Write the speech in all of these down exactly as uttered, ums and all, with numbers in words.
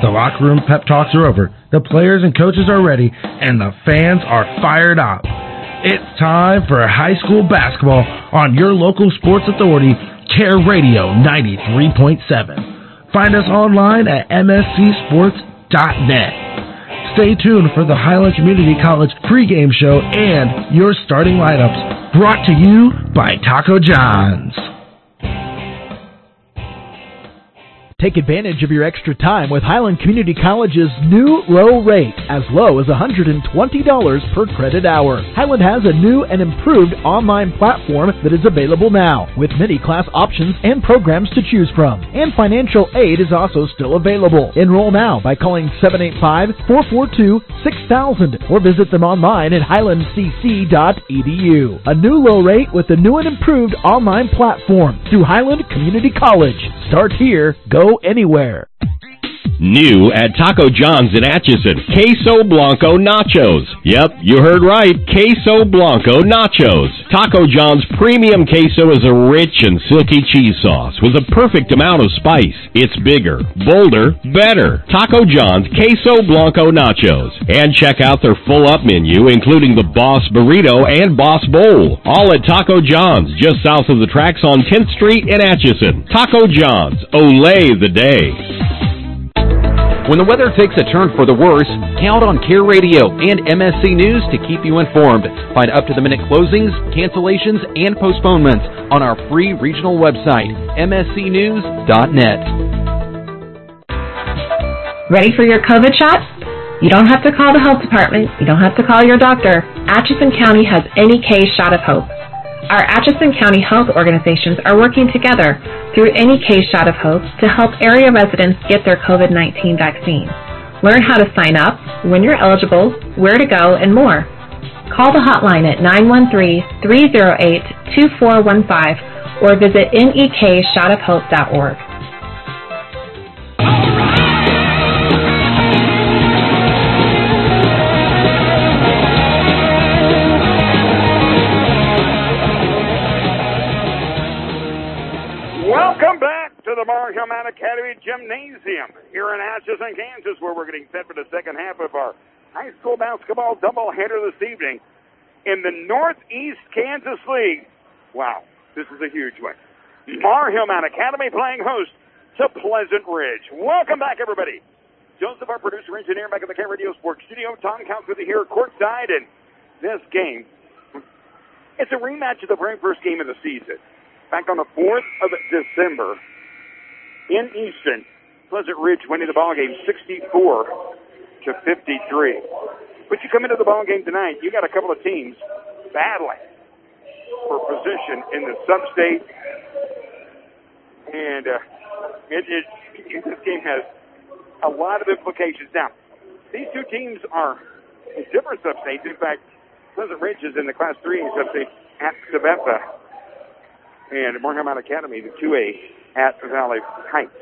The locker room pep talks are over, the players and coaches are ready, and the fans are fired up. It's time for high school basketball on your local sports authority, Care Radio ninety-three point seven. Find us online at m s c sports dot net. Stay tuned for the Highland Community College pregame show and your starting lineups, brought to you by Taco John's. Take advantage of your extra time with Highland Community College's new low rate, as low as one hundred twenty dollars per credit hour. Highland has a new and improved online platform that is available now, with many class options and programs to choose from. And financial aid is also still available. Enroll now by calling seven eight five, four four two, six thousand or visit them online at highland c c dot e d u. A new low rate with a new and improved online platform through Highland Community College. Start here, go anywhere. New at Taco John's in Atchison, Queso Blanco Nachos. Yep, you heard right, Queso Blanco Nachos. Taco John's premium queso is a rich and silky cheese sauce with a perfect amount of spice. It's bigger, bolder, better. Taco John's Queso Blanco Nachos. And check out their full-up menu, including the Boss Burrito and Boss Bowl. All at Taco John's, just south of the tracks on tenth street in Atchison. Taco John's, Olay the day. When the weather takes a turn for the worse, count on Care Radio and M S C News to keep you informed. Find up-to-the-minute closings, cancellations, and postponements on our free regional website, m s c news dot net. Ready for your COVID shot? You don't have to call the health department. You don't have to call your doctor. Atchison County has Any Case Shot of Hope. Our Atchison County health organizations are working together through Any Case Shot of Hope to help area residents get their COVID nineteen vaccine. Learn how to sign up, when you're eligible, where to go, and more. Call the hotline at nine one three, three oh eight, two four one five or visit n e k shot of hope dot org. The Mar-Hillman Academy Gymnasium here in Atchison, Kansas, where we're getting set for the second half of our high school basketball doubleheader this evening in the Northeast Kansas League. Wow, this is a huge one. Mar-Hillman Academy playing host to Pleasant Ridge. Welcome back, everybody. Joseph, our producer engineer, back at the Care Radio Sports Studio. Tom counts with you here courtside, and this game, it's a rematch of the very first game of the season. Back on the fourth of December, in Easton, Pleasant Ridge winning the ball game sixty-four to fifty-three. But you come into the ball game tonight, you got a couple of teams battling for position in the sub-state, and uh, it, it, this game has a lot of implications. Now, these two teams are in different sub-states. In fact, Pleasant Ridge is in the Class three A sub-state at Sabetha, and Mar-Hillman Academy, the two A, at Valley Heights.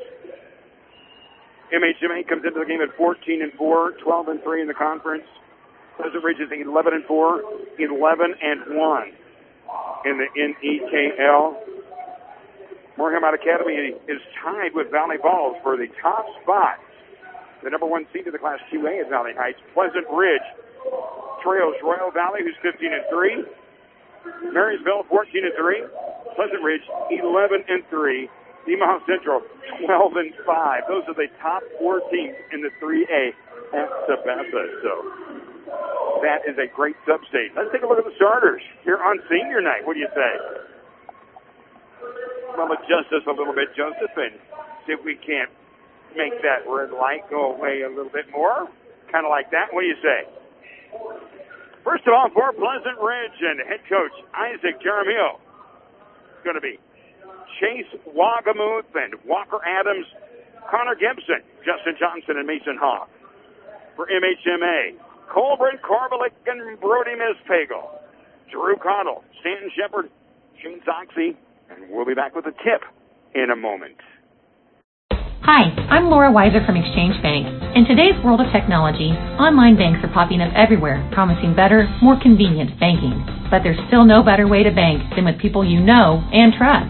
M H M A comes into the game at fourteen and four, twelve and three in the conference. Pleasant Ridge is eleven and four, eleven and one in the N E K L. Mar-Hillman Academy is tied with Valley Falls for the top spot. The number one seed in the Class two A is Valley Heights. Pleasant Ridge trails Royal Valley, who's fifteen and three. Marysville, fourteen and three. Pleasant Ridge, eleven and three. Omaha Central, twelve and five. Those are the top four teams in the three A at Sabetha. So that is a great sub-state. Let's take a look at the starters here on senior night. What do you say? Well, adjust us a little bit, Joseph, and see if we can't make that red light go away a little bit more. Kind of like that. What do you say? First of all, for Pleasant Ridge and head coach Isaac Jaramillo, it's going to be Chase Wagamuth and Walker Adams, Connor Gibson, Justin Johnson, and Mason Hawk. For M H M A, Colburn Korbalik and Brody Mispagel, Drew Cottle, Stanton Shepard, Shane Zoxy, and we'll be back with a tip in a moment. Hi, I'm Laura Weiser from Exchange Bank. In today's world of technology, online banks are popping up everywhere, promising better, more convenient banking. But there's still no better way to bank than with people you know and trust.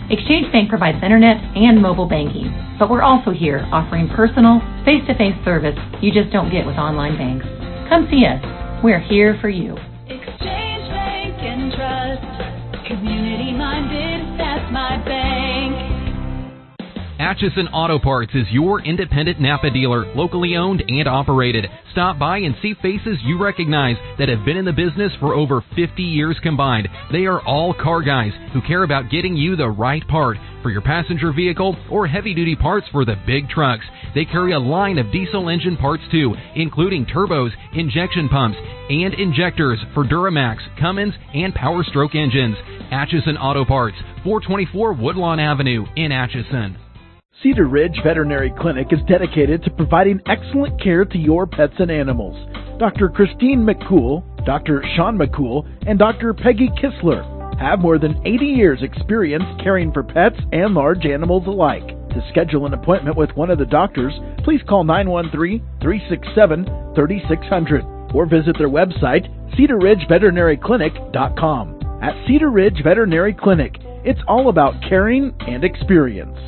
Exchange Bank provides internet and mobile banking, but we're also here offering personal, face-to-face service you just don't get with online banks. Come see us. We're here for you. Exchange Bank and Trust. Community-minded, that's my bank. Atchison Auto Parts is your independent Napa dealer, locally owned and operated. Stop by and see faces you recognize that have been in the business for over fifty years combined. They are all car guys who care about getting you the right part for your passenger vehicle or heavy-duty parts for the big trucks. They carry a line of diesel engine parts too, including turbos, injection pumps, and injectors for Duramax, Cummins, and Power Stroke engines. Atchison Auto Parts, four twenty-four Woodlawn Avenue in Atchison. Cedar Ridge Veterinary Clinic is dedicated to providing excellent care to your pets and animals. Doctor Christine McCool, Doctor Sean McCool, and Doctor Peggy Kistler have more than eighty years experience caring for pets and large animals alike. To schedule an appointment with one of the doctors, please call nine one three, three six seven, three six zero zero or visit their website, cedar ridge veterinary clinic dot com. At Cedar Ridge Veterinary Clinic, it's all about caring and experience.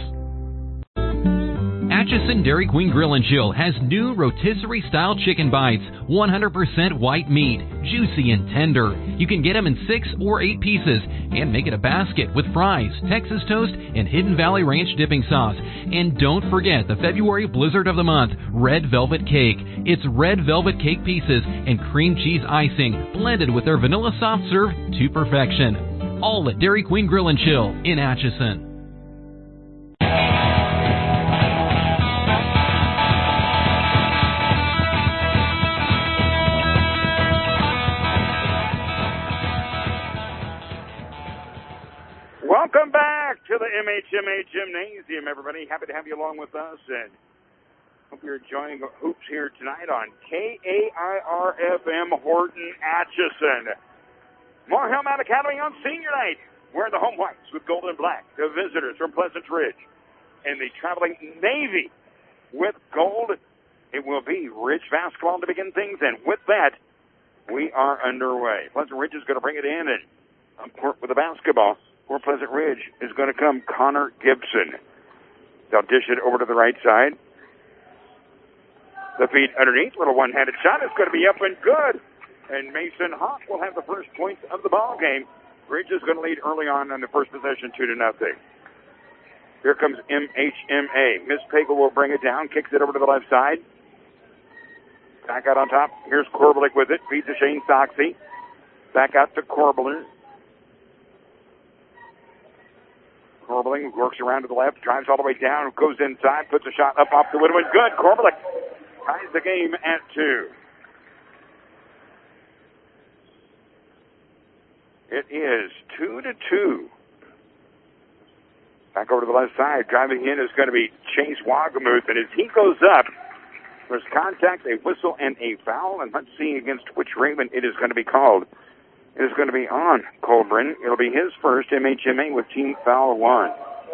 Atchison Dairy Queen Grill and Chill has new rotisserie style chicken bites, one hundred percent white meat, juicy and tender. You can get them in six or eight pieces and make it a basket with fries, Texas toast, and Hidden Valley Ranch dipping sauce. And don't forget the February Blizzard of the Month, Red Velvet Cake. It's red velvet cake pieces and cream cheese icing blended with their vanilla soft serve to perfection. All at Dairy Queen Grill and Chill in Atchison. Welcome back to the M H M A Gymnasium, everybody. Happy to have you along with us, and hope you're enjoying hoops here tonight on K A I R F M Horton Atchison. More Hellmount Academy on senior night. Wearing the home whites with gold and black. The visitors from Pleasant Ridge. And the traveling Navy with gold. It will be Ridge basketball to begin things, and with that, we are underway. Pleasant Ridge is going to bring it in, and up court with the basketball. For Pleasant Ridge is going to come Connor Gibson. They'll dish it over to the right side. The feed underneath, little one-handed shot. It's going to be up and good. And Mason Hawk will have the first points of the ball game. Ridge is going to lead early on in the first possession, two to nothing. Here comes M H M A. Miss Pagel will bring it down, kicks it over to the left side. Back out on top. Here's Korbalik with it. Feeds to Shane Soxie. Back out to Korbalik. Korbalik works around to the left, drives all the way down, goes inside, puts a shot up off the window, and good. Korbalik ties the game at two. It is two to two. Back over to the left side, driving in is going to be Chase Wagamuth, and as he goes up, there's contact, a whistle, and a foul, and let's see against which Raven it is going to be called. It is going to be on Colburn. It'll be his first M H M A with team foul one.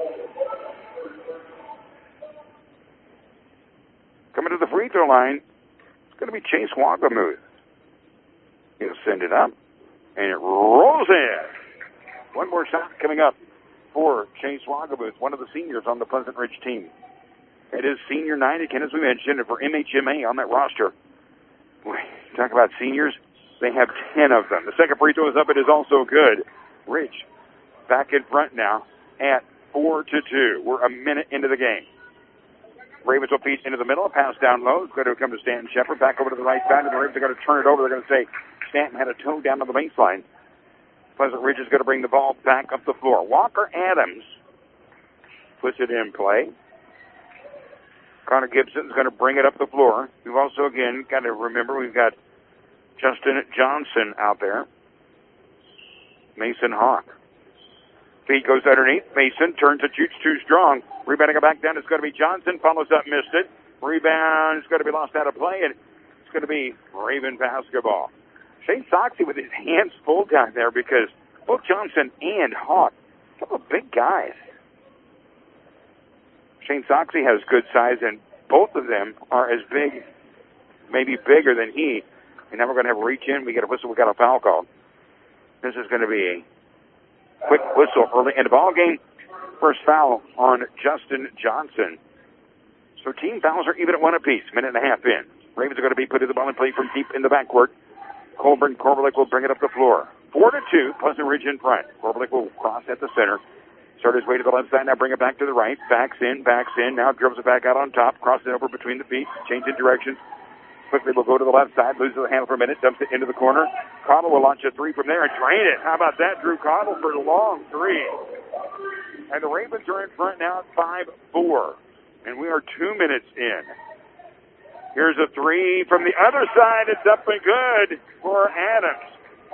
Coming to the free throw line, it's going to be Chase Wagamuth. He'll send it up, and it rolls in. One more shot coming up for Chase Wagamuth, one of the seniors on the Pleasant Ridge team. It is senior night again, as we mentioned, and for M H M A on that roster. Boy, talk about seniors. They have ten of them. The second free throw is up. It is also good. Ridge back in front now at four to two. We're a minute into the game. Ravens will feed into the middle. A pass down low. It's going to come to Stanton Shepard. Back over to the right side. And the Ravens are going to turn it over. They're going to say Stanton had a toe down on the baseline. Pleasant Ridge is going to bring the ball back up the floor. Walker Adams puts it in play. Connor Gibson is going to bring it up the floor. We've also, again, got to remember we've got Justin Johnson out there. Mason Hawk. Feed goes underneath. Mason turns it, shoots too strong. Rebounding it back down. It's going to be Johnson. Follows up, missed it. Rebound is going to be lost out of play, and it's going to be Raven basketball. Shane Soxie with his hands full down there because both Johnson and Hawk, a couple of big guys. Shane Soxie has good size, and both of them are as big, maybe bigger than he. And now we're going to have a reach in. We get a whistle. We got a foul call. This is going to be a quick whistle early in the ball game first foul on Justin Johnson. So team fouls are even at one apiece. Minute and a half in. Ravens are going to be putting the ball in play from deep in the backcourt. Colburn Korbelik will bring it up the floor. Four to two, Pleasant Ridge in front. Korbelik will cross at the center. Start his way to the left side. Now bring it back to the right. Backs in, backs in. Now dribbles it back out on top. Crosses it over between the feet. Changing directions. Quickly will go to the left side. Loses the handle for a minute. Dumps it into the corner. Cottle will launch a three from there and drain it. How about that, Drew Cottle, for a long three. And the Ravens are in front now at five four. And we are two minutes in. Here's a three from the other side. It's up and good for Adams.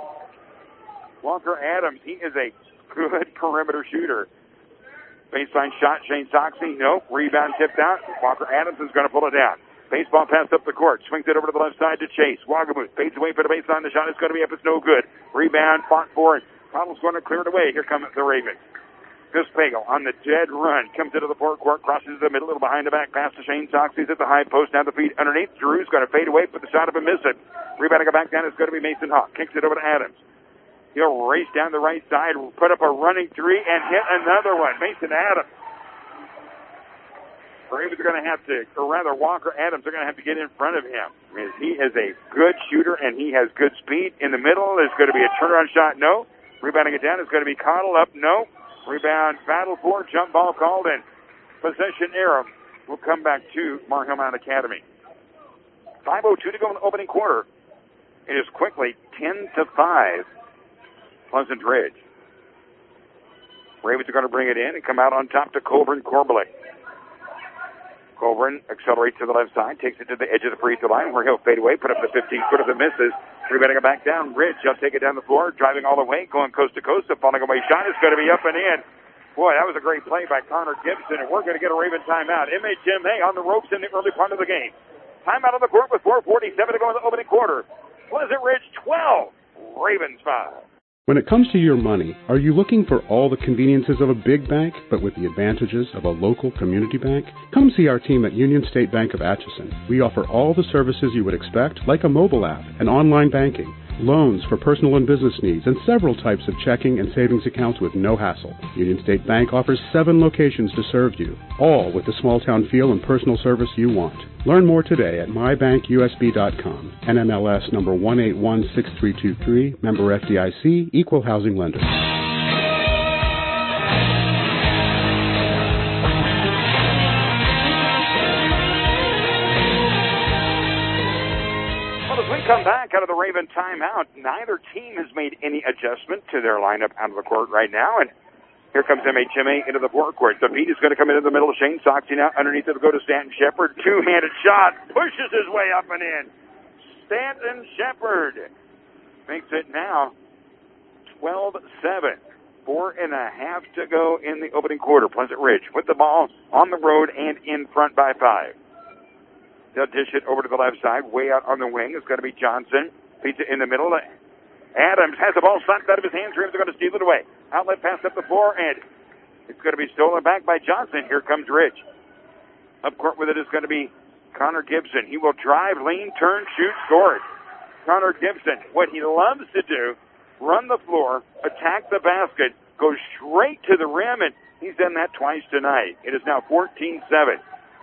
Walker Adams, he is a good perimeter shooter. Baseline shot, Shane Soxie. Nope. Rebound tipped out. Walker Adams is going to pull it down. Baseball pass up the court. Swings it over to the left side to Chase. Wagamuth fades away for the baseline. The shot is going to be up. It's no good. Rebound, fought for it. Cottle's going to clear it away. Here come the Ravens. Gus Pagel on the dead run. Comes into the forecourt. Crosses the middle. Little behind the back. Pass to Shane Soxie's at the high post. Down the feet underneath. Drew's going to fade away. Put the shot up and miss it. Rebounding it back down is going to be Mason Hawk. Kicks it over to Adams. He'll race down the right side. Put up a running three and hit another one. Mason Adams. Ravens are going to have to, or rather Walker Adams are going to have to get in front of him. I mean, he is a good shooter and he has good speed. In the middle is going to be a turnaround shot. No. Rebounding it down is going to be Cottle up. No. Rebound battle for jump ball called in. Possession arrow will come back to Mar Hill Mount Academy. five oh two to go in the opening quarter. It is quickly ten to five. Pleasant Ridge. Ravens are going to bring it in and come out on top to Colburn Korbelik. Colburn accelerates to the left side, takes it to the edge of the free throw line where he'll fade away, put up the fifteen foot of the misses. Rebounding it back down. Ridge, he'll take it down the floor, driving all the way, going coast to coast. The falling away shot is going to be up and in. Boy, that was a great play by Connor Gibson, and we're going to get a Raven timeout. M H M A on the ropes in the early part of the game. Timeout on the court with four forty-seven to go in the opening quarter. Pleasant Ridge twelve, Ravens five. When it comes to your money, are you looking for all the conveniences of a big bank, but with the advantages of a local community bank? Come see our team at Union State Bank of Atchison. We offer all the services you would expect, like a mobile app and online banking, loans for personal and business needs, and several types of checking and savings accounts with no hassle. Union State Bank offers seven locations to serve you, all with the small-town feel and personal service you want. Learn more today at my bank U S B dot com. N M L S number one eight one six three two three, member F D I C, equal housing lender. Come back out of the Raven timeout. Neither team has made any adjustment to their lineup out of the court right now. And here comes M H M A into the forecourt. The feed is going to come into the middle of Shane Soxie now. Underneath it will go to Stanton Shepard. Two-handed shot. Pushes his way up and in. Stanton Shepard makes it now twelve seven. Four and a half to go in the opening quarter. Pleasant Ridge with the ball on the road and in front by five. They'll dish it over to the left side. Way out on the wing is going to be Johnson. Feeds it in the middle. Adams has the ball sucked out of his hands. Ravens are going to steal it away. Outlet pass up the floor, and it's going to be stolen back by Johnson. Here comes Ridge. Up court with it is going to be Connor Gibson. He will drive, lean, turn, shoot, score it. Connor Gibson, what he loves to do, run the floor, attack the basket, go straight to the rim, and he's done that twice tonight. It is now fourteen seven.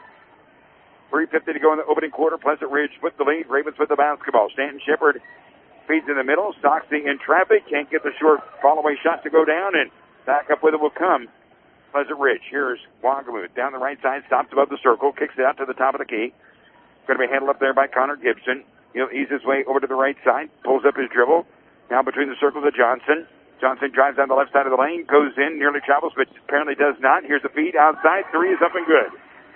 three fifty to go in the opening quarter. Pleasant Ridge with the lead. Ravens with the basketball. Stanton Shepard feeds in the middle. Soxie in traffic. Can't get the short fall-away shot to go down, and back up with it will come Pleasant Ridge. Here's Wagamuth down the right side. Stops above the circle. Kicks it out to the top of the key. Going to be handled up there by Connor Gibson. He'll ease his way over to the right side. Pulls up his dribble. Now between the circles of Johnson. Johnson drives down the left side of the lane. Goes in. Nearly travels, but apparently does not. Here's the feed outside. Three is up and good.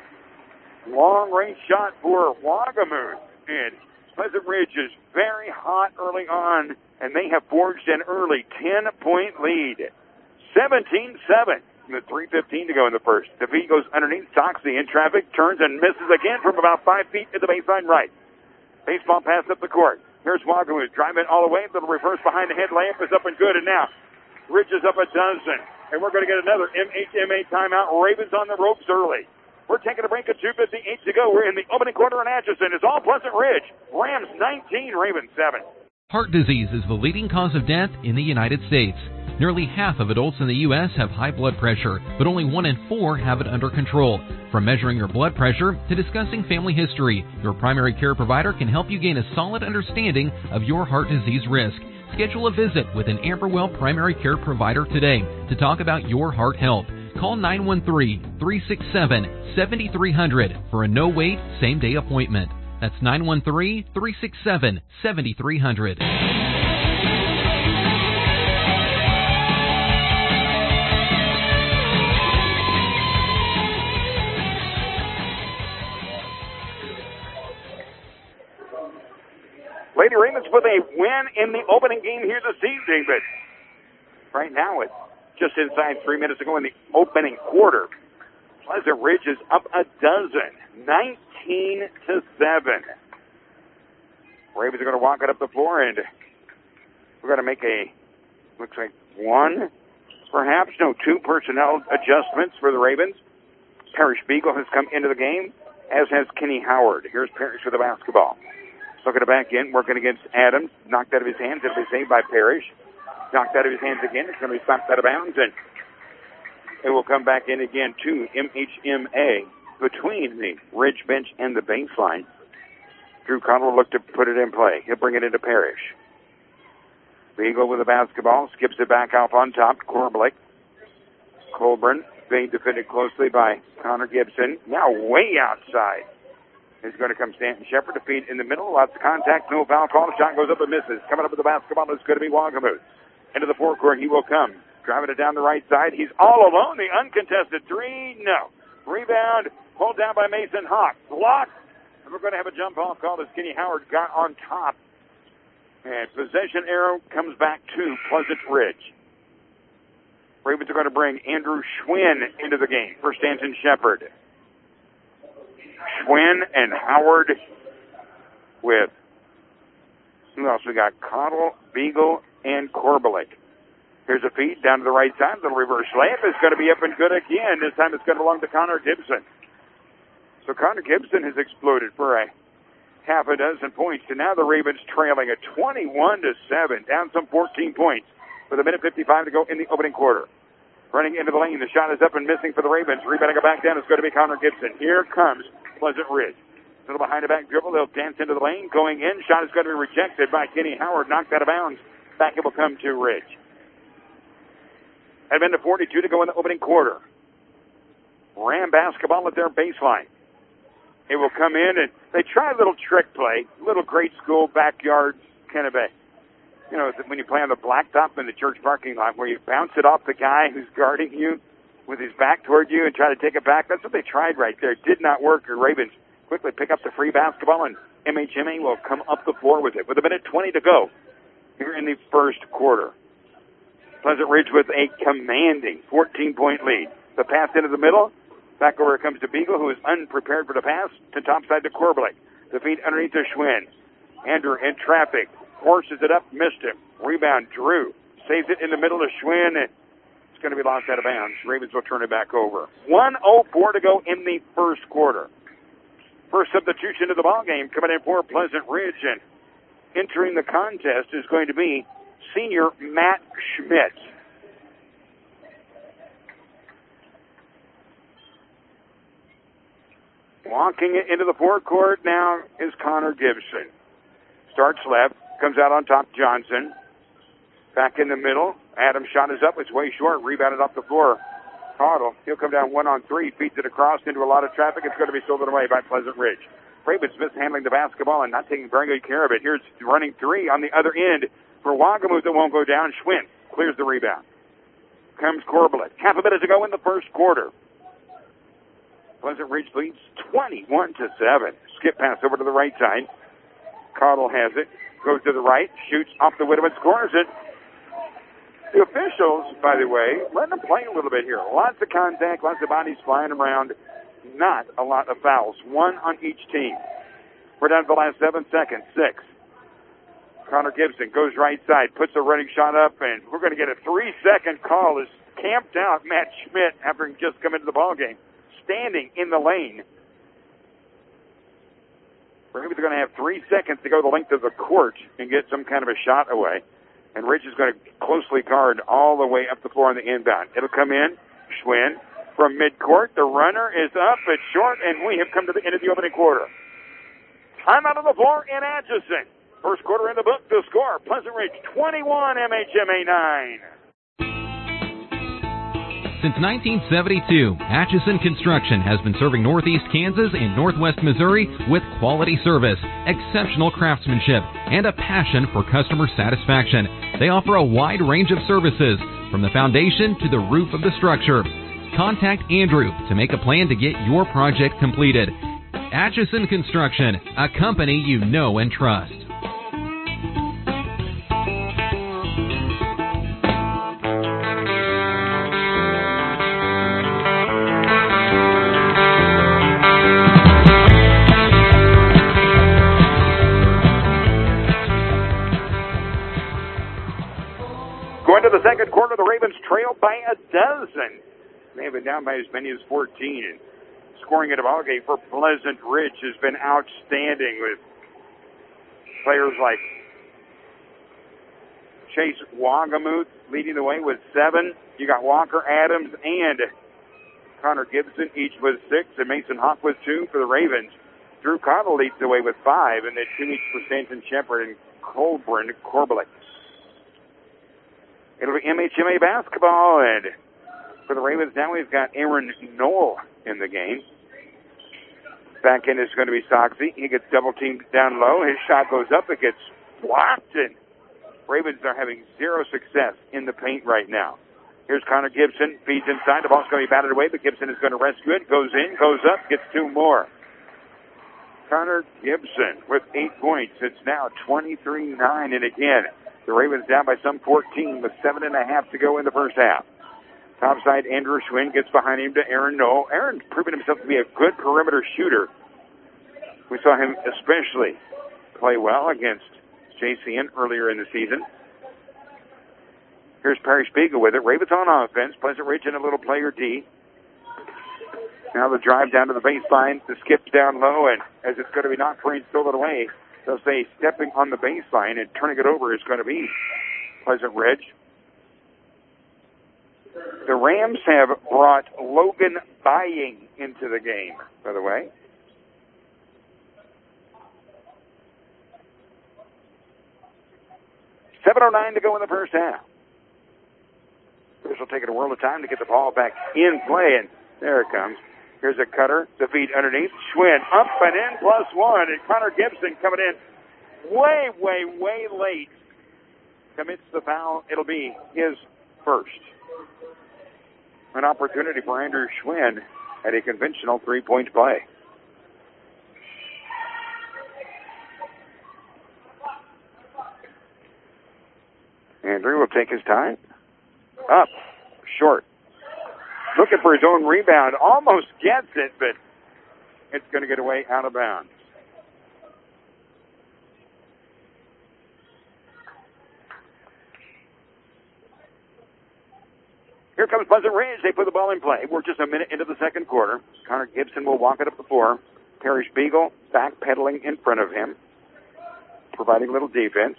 Long-range shot for Wagamuth. And Pleasant Ridge is very hot early on, and they have forged an early ten-point lead. seventeen seven with three fifteen to go in the first. The feed goes underneath. Soxie in traffic, turns and misses again from about five feet to the baseline right. Baseball pass up the court. Here's Wagamuth driving all the way. Little reverse behind the head layup is up and good, and now Ridge is up a dozen. And we're going to get another M H M A timeout. Ravens on the ropes early. We're taking a break at two fifty-eight to go. We're in the opening quarter in Atchison. It's all Pleasant Ridge. Rams nineteen, Ravens seven. Heart disease is the leading cause of death in the United States. Nearly half of adults in the U S have high blood pressure, but only one in four have it under control. From measuring your blood pressure to discussing family history, your primary care provider can help you gain a solid understanding of your heart disease risk. Schedule a visit with an Amberwell primary care provider today to talk about your heart health. Call nine one three, three six seven, seven three zero zero for a no-wait, same-day appointment. That's nine one three, three six seven, seven three zero zero. Lady Ravens with a win in the opening game here this evening, but right now it's just inside three minutes to go in the opening quarter. Pleasant Ridge is up a dozen, nineteen to seven. Ravens are going to walk it up the floor, and we're going to make a, looks like one, perhaps, no, two personnel adjustments for the Ravens. Parrish Beagle has come into the game, as has Kenny Howard. Here's Parrish with the basketball. Looking to back in, working against Adams. Knocked out of his hands. It'll be saved by Parrish. Knocked out of his hands again. It's going to be stopped out of bounds, and it will come back in again to M H M A between the Ridge bench and the baseline. Drew Connell will look to put it in play. He'll bring it into Parrish. Beagle with the basketball. Skips it back off on top. Korblick. Colburn being defended closely by Connor Gibson. Now way outside. Is going to come Stanton Shepard to feed in the middle. Lots of contact. No foul call. Shot goes up and misses. Coming up with the basketball is going to be Wagamuth. Into the forecourt he will come. Driving it down the right side. He's all alone. The uncontested three. No. Rebound. Pulled down by Mason Hawk. Blocked. And we're going to have a jump ball called as Kenny Howard got on top. And possession arrow comes back to Pleasant Ridge. Ravens are going to bring Andrew Schwinn into the game for Stanton Shepard. Schwinn and Howard with, who else we got? Cottle, Beagle, and Korblick. Here's a feed down to the right side. The reverse layup is going to be up and good again. This time it's going to belong to Connor Gibson. So Connor Gibson has exploded for a half a dozen points. And now the Ravens trailing at twenty-one to seven, down some fourteen points with a minute fifty-five to go in the opening quarter. Running into the lane. The shot is up and missing for the Ravens. Rebounding it back down. It's going to be Connor Gibson. Here comes Pleasant Ridge. A little behind the back dribble. They'll dance into the lane. Going in. Shot is going to be rejected by Kenny Howard. Knocked out of bounds. Back it will come to Ridge. Had been to forty-two to go in the opening quarter. Ram basketball at their baseline. It will come in, and they try a little trick play. Little grade school backyard kind of a, you know, when you play on the blacktop in the church parking lot where you bounce it off the guy who's guarding you with his back toward you and try to take it back. That's what they tried right there. It did not work. The Ravens quickly pick up the free basketball, and M H M A will come up the floor with it with a minute twenty to go here in the first quarter. Pleasant Ridge with a commanding fourteen-point lead. The pass into the middle. Back over it comes to Beagle, who is unprepared for the pass, to topside to Korblick. The feed underneath to Schwinn. Andrew in traffic. Forces it up, missed him. Rebound, Drew. Saves it in the middle to Schwinn. It's going to be lost out of bounds. Ravens will turn it back over. one oh four to go in the first quarter. First substitution to the ballgame coming in for Pleasant Ridge. And entering the contest is going to be senior Matt Schmidt. Walking it into the forecourt now is Connor Gibson. Starts left. Comes out on top, Johnson. Back in the middle. Adams' shot is up. It's way short. Rebounded off the floor. Cottle. He'll come down one on three. Feeds it across into a lot of traffic. It's going to be stolen away by Pleasant Ridge. Ravens mishandling the basketball and not taking very good care of it. Here's running three on the other end for Wagamuth that won't go down. Schwinn clears the rebound. Comes Korblick. Half a minute to go in the first quarter. Pleasant Ridge leads twenty-one to seven. Skip pass over to the right side. Cottle has it. Goes to the right. Shoots off the window and scores it. The officials, by the way, letting them play a little bit here. Lots of contact, lots of bodies flying around. Not a lot of fouls. One on each team. We're down to the last seven seconds. Six. Connor Gibson goes right side, puts a running shot up, and we're going to get a three-second call as camped out Matt Schmidt after he just come into the ballgame, standing in the lane. Ravens are going to have three seconds to go the length of the court and get some kind of a shot away. And Ridge is going to closely guard all the way up the floor on the inbound. It'll come in. Schwinn from midcourt. The runner is up. It's short, and we have come to the end of the opening quarter. Time out on the floor in Atchison. First quarter in the book. The score, Pleasant Ridge twenty-one, M H M A nine. Since nineteen seventy-two, Atchison Construction has been serving Northeast Kansas and Northwest Missouri with quality service, exceptional craftsmanship, and a passion for customer satisfaction. They offer a wide range of services, from the foundation to the roof of the structure. Contact Andrew to make a plan to get your project completed. Atchison Construction, a company you know and trust. Going to the second quarter, the Ravens trail by a dozen. They have been down by as many as fourteen. And scoring at a ball game for Pleasant Ridge has been outstanding, with players like Chase Wagamuth leading the way with seven. You got Walker Adams and Connor Gibson, each with six, and Mason Hawk with two for the Ravens. Drew Cottle leads the way with five, and then two each for Stanton Shepard and Colburn Corbelick. It'll be M H M A basketball, and for the Ravens now we've got Aaron Knoll in the game. Back end is going to be Soxy. He gets double-teamed down low. His shot goes up. It gets blocked, and Ravens are having zero success in the paint right now. Here's Connor Gibson. Feeds inside. The ball's going to be batted away, but Gibson is going to rescue it. Goes in, goes up, gets two more. Connor Gibson with eight points. It's now twenty-three nine, and again, the Ravens down by some fourteen with seven and a half to go in the first half. Topside, Andrew Schwinn gets behind him to Aaron Knoll. Aaron's proven himself to be a good perimeter shooter. We saw him especially play well against J C N earlier in the season. Here's Perry Spiegel with it. Ravens on offense. Pleasant Ridge in a little player D. Now the drive down to the baseline. The skip down low, and as it's going to be knocked free and stolen away, they'll say stepping on the baseline and turning it over is going to be Pleasant Ridge. The Rams have brought Logan Bying into the game, by the way. seven oh nine to go in the first half. This will take it a world of time to get the ball back in play, and there it comes. Here's a cutter, the feed underneath. Schwinn up and in, plus one, and Connor Gibson coming in way, way, way late. Commits the foul. It'll be his first. An opportunity for Andrew Schwinn at a conventional three-point play. Andrew will take his time. Up, short. Looking for his own rebound. Almost gets it, but it's going to get away out of bounds. Here comes Pleasant Ridge. They put the ball in play. We're just a minute into the second quarter. Connor Gibson will walk it up the floor. Perry Spiegel backpedaling in front of him, providing a little defense.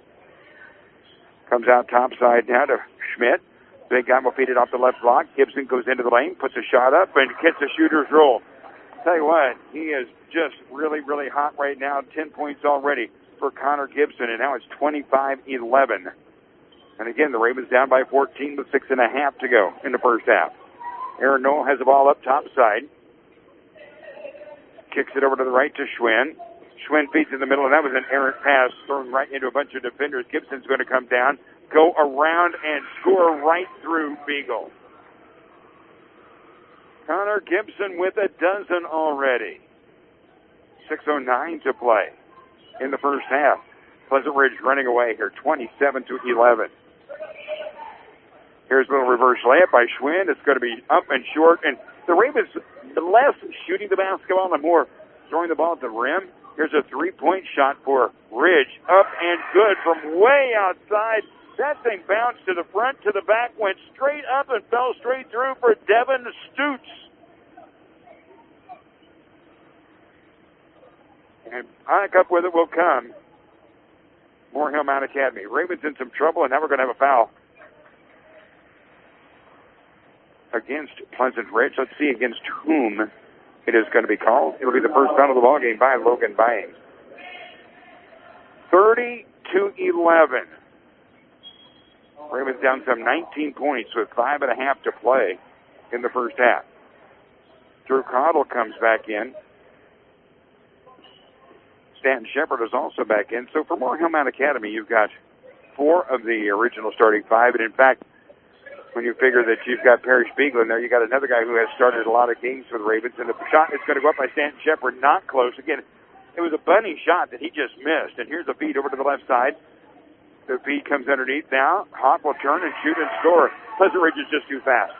Comes out topside now to Schmidt. Big guy will feed it off the left block. Gibson goes into the lane, puts a shot up, and gets a shooter's roll. Tell you what, he is just really, really hot right now. Ten points already for Connor Gibson, and now it's twenty-five eleven. And again, the Ravens down by fourteen with six and a half to go in the first half. Aaron Knoll has the ball up topside. Kicks it over to the right to Schwinn. Schwinn feeds in the middle, and that was an errant pass thrown right into a bunch of defenders. Gibson's going to come down, go around, and score right through Beagle. Connor Gibson with a dozen already. six oh nine to play in the first half. Pleasant Ridge running away here, twenty-seven to eleven. Here's a little reverse layup by Schwinn. It's going to be up and short. And the Ravens, less shooting the basketball and more throwing the ball at the rim. Here's a three-point shot for Ridge. Up and good from way outside. That thing bounced to the front, to the back, went straight up and fell straight through for Devin Stutz. And back up with it will come Moore Hill Mount Academy. Ravens in some trouble, and now we're going to have a foul against Pleasant Ridge. Let's see against whom it is going to be called. It'll be the first foul of the ball game by Logan Bying. thirty to eleven. Ravens down some nineteen points with five and a half to play in the first half. Drew Cottle comes back in. Stanton Shepard is also back in. So for Moore Hill Mount Academy, you've got four of the original starting five. And in fact, when you figure that you've got Perry Spiegel in there, you got another guy who has started a lot of games for the Ravens. And the shot is going to go up by Stanton Shepard, not close. Again, it was a bunny shot that he just missed. And here's a feed over to the left side. The feed comes underneath now. Hawk will turn and shoot and score. Pleasant Ridge is just too fast.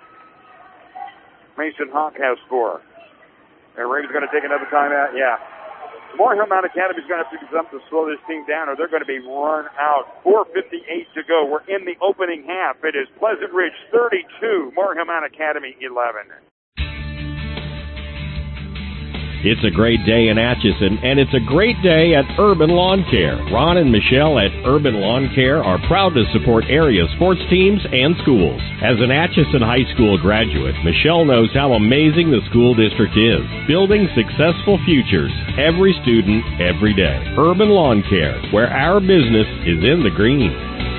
Mason Hawk has four. And Ravens going to take another timeout. Yeah. Moore Hill Mount Academy is going to have to do something to slow this team down, or they're going to be run out. four fifty-eight to go. We're in the opening half. It is Pleasant Ridge thirty-two, Moore Hill Mount Academy eleven. It's a great day in Atchison, and it's a great day at Urban Lawn Care. Ron and Michelle at Urban Lawn Care are proud to support area sports teams and schools. As an Atchison High School graduate, Michelle knows how amazing the school district is, building successful futures, every student, every day. Urban Lawn Care, where our business is in the green.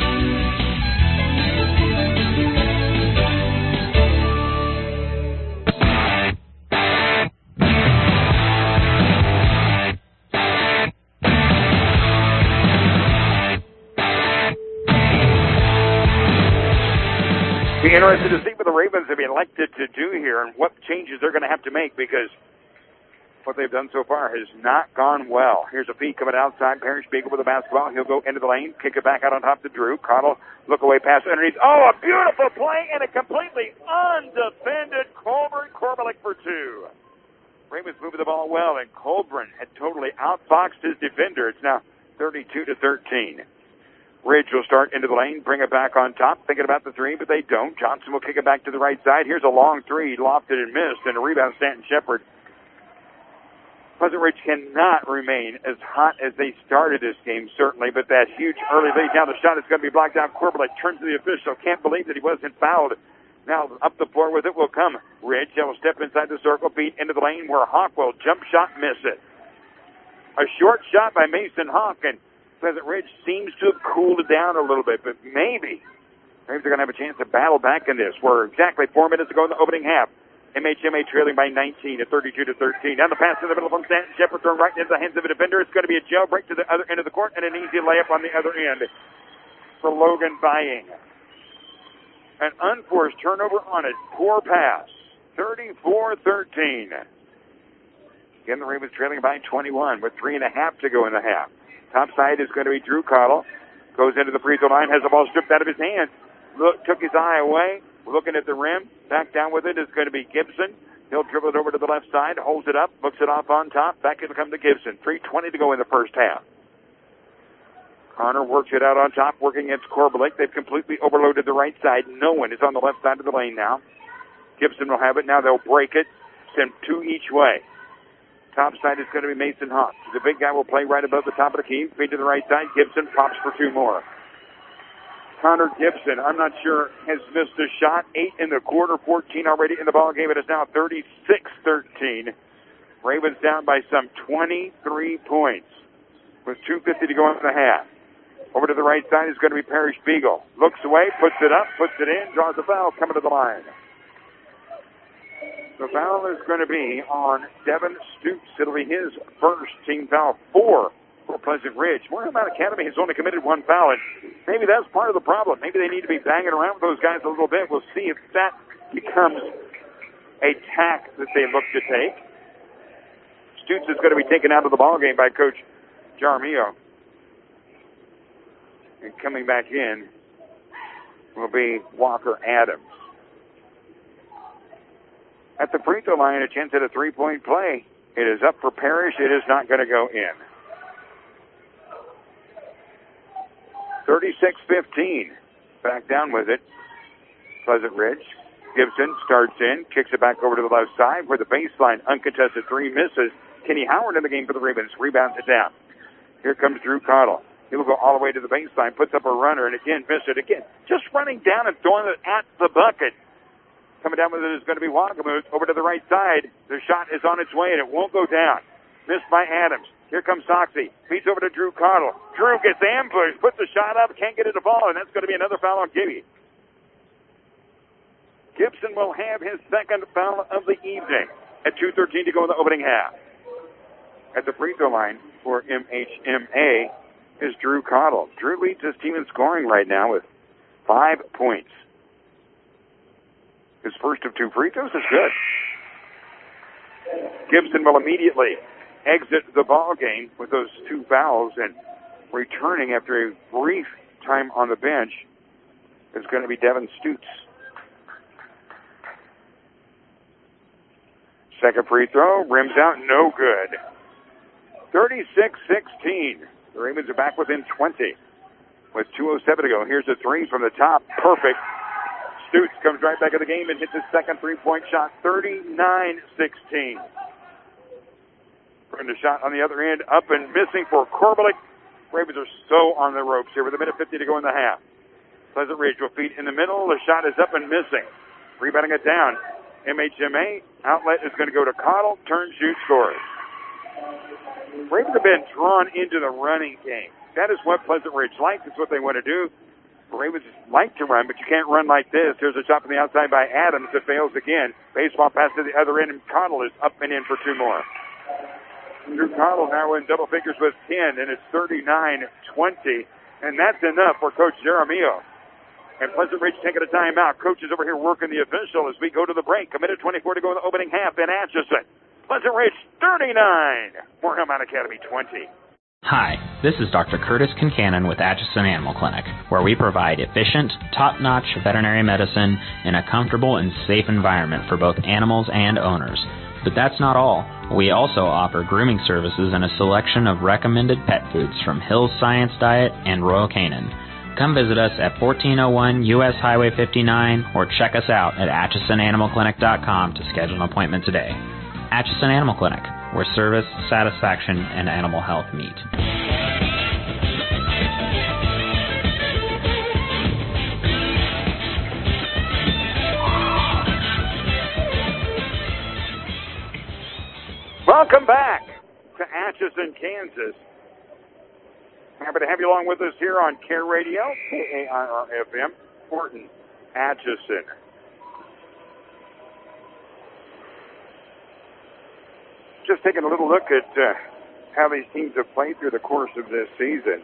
Be interested to see what the Ravens have been elected to do here and what changes they're going to have to make, because what they've done so far has not gone well. Here's a feed coming outside. Perry Spiegel with the basketball. He'll go into the lane, kick it back out on top to Drew. Cottle, look away pass underneath. Oh, a beautiful play and a completely undefended Colburn Corbelick for two. Ravens moving the ball well, and Colburn had totally outboxed his defender. It's now thirty-two to thirteen. Ridge will start into the lane, bring it back on top, thinking about the three, but they don't. Johnson will kick it back to the right side. Here's a long three, lofted and missed, and a rebound, Stanton Shepard. Pleasant Ridge cannot remain as hot as they started this game, certainly, but that huge early lead. Now the shot is going to be blocked out. Corbelick turns to the official. Can't believe that he wasn't fouled. Now up the floor with it will come Ridge. That will step inside the circle, beat into the lane where Hawk will jump shot, miss it. A short shot by Mason Hawk, and Pleasant Ridge seems to have cooled it down a little bit, but maybe, maybe they're going to have a chance to battle back in this. We're exactly four minutes ago in the opening half. M H M A trailing by nineteen at thirty-two to thirteen. Down the pass in the middle from Stanton Shepard, thrown right into the hands of a defender. It's going to be a jailbreak to the other end of the court and an easy layup on the other end for Logan Bying. An unforced turnover on it. Poor pass. thirty-four thirteen. Again, the Ravens trailing by twenty-one with three and a half to go in the half. Top side is going to be Drew Cottle. Goes into the free throw line, has the ball stripped out of his hands. Look, took his eye away, looking at the rim. Back down with it is going to be Gibson. He'll dribble it over to the left side, holds it up, looks it off on top. Back it'll come to Gibson. three twenty to go in the first half. Connor works it out on top, working against Corbelick. They've completely overloaded the right side. No one is on the left side of the lane now. Gibson will have it. Now they'll break it. Send two each way. Top side is going to be Mason Hawk. The big guy will play right above the top of the key. Feed to the right side. Gibson pops for two more. Connor Gibson, I'm not sure, has missed a shot. Eight in the quarter, fourteen already in the ball game. It is now thirty-six thirteen. Ravens down by some twenty-three points with two fifty to go in the half. Over to the right side is going to be Perry Spiegel. Looks away, puts it up, puts it in, draws a foul, coming to the line. The foul is going to be on Devin Stoops. It'll be his first team foul, four for Pleasant Ridge. Moore Hill Mount Academy has only committed one foul, and maybe that's part of the problem. Maybe they need to be banging around with those guys a little bit. We'll see if that becomes a tack that they look to take. Stoops is going to be taken out of the ballgame by Coach Jaramillo. And coming back in will be Walker Adams. At the free throw line, a chance at a three-point play. It is up for Parrish. It is not going to go in. thirty-six fifteen. Back down with it. Pleasant Ridge. Gibson starts in, kicks it back over to the left side where the baseline uncontested three misses. Kenny Howard in the game for the Ravens. Rebounds it down. Here comes Drew Cottle. He will go all the way to the baseline, puts up a runner, and again, missed it again. Just running down and throwing it at the bucket. Coming down with it is going to be Wagamoot over to the right side. The shot is on its way, and it won't go down. Missed by Adams. Here comes Soxie. Feeds over to Drew Cottle. Drew gets ambushed, puts the shot up, can't get it to fall, and that's going to be another foul on Gibby. Gibson will have his second foul of the evening at two thirteen to go in the opening half. At the free throw line for M H M A is Drew Cottle. Drew leads his team in scoring right now with five points. His first of two free throws is good. Gibson will immediately exit the ball game with those two fouls, and returning after a brief time on the bench is going to be Devin Stutz. Second free throw, rims out, no good. thirty-six sixteen. The Ravens are back within twenty with two oh seven to go. Here's a three from the top. Perfect. Stutz comes right back in the game and hits his second three-point shot, thirty-nine sixteen. From the shot on the other end, up and missing for Korbelik. Ravens are so on the ropes here with a minute fifty to go in the half. Pleasant Ridge will feed in the middle. The shot is up and missing. Rebounding it down. M H M A outlet is going to go to Cottle. Turn, shoot, scores. Ravens have been drawn into the running game. That is what Pleasant Ridge likes. It's what they want to do. The Ravens like to run, but you can't run like this. There's a shot from the outside by Adams that fails again. Baseball pass to the other end, and Cottle is up and in for two more. Drew Cottle now in double figures with ten, and it's thirty-nine twenty, and that's enough for Coach Jaramillo. And Pleasant Ridge taking a timeout. Coach is over here working the official as we go to the break. A minute twenty-four to go in the opening half in Atchison. Pleasant Ridge thirty-nine, Moorhead Academy twenty. Hi, this is Doctor Curtis Kincannon with Atchison Animal Clinic, where we provide efficient, top-notch veterinary medicine in a comfortable and safe environment for both animals and owners. But that's not all. We also offer grooming services and a selection of recommended pet foods from Hill's Science Diet and Royal Canin. Come visit us at fourteen oh one U S Highway fifty-nine or check us out at atchison animal clinic dot com to schedule an appointment today. Atchison Animal Clinic, where service, satisfaction, and animal health meet. Welcome back to Atchison, Kansas. Happy to have you along with us here on Care Radio, K A I R F M, Horton, Atchison. Just taking a little look at uh, how these teams have played through the course of this season.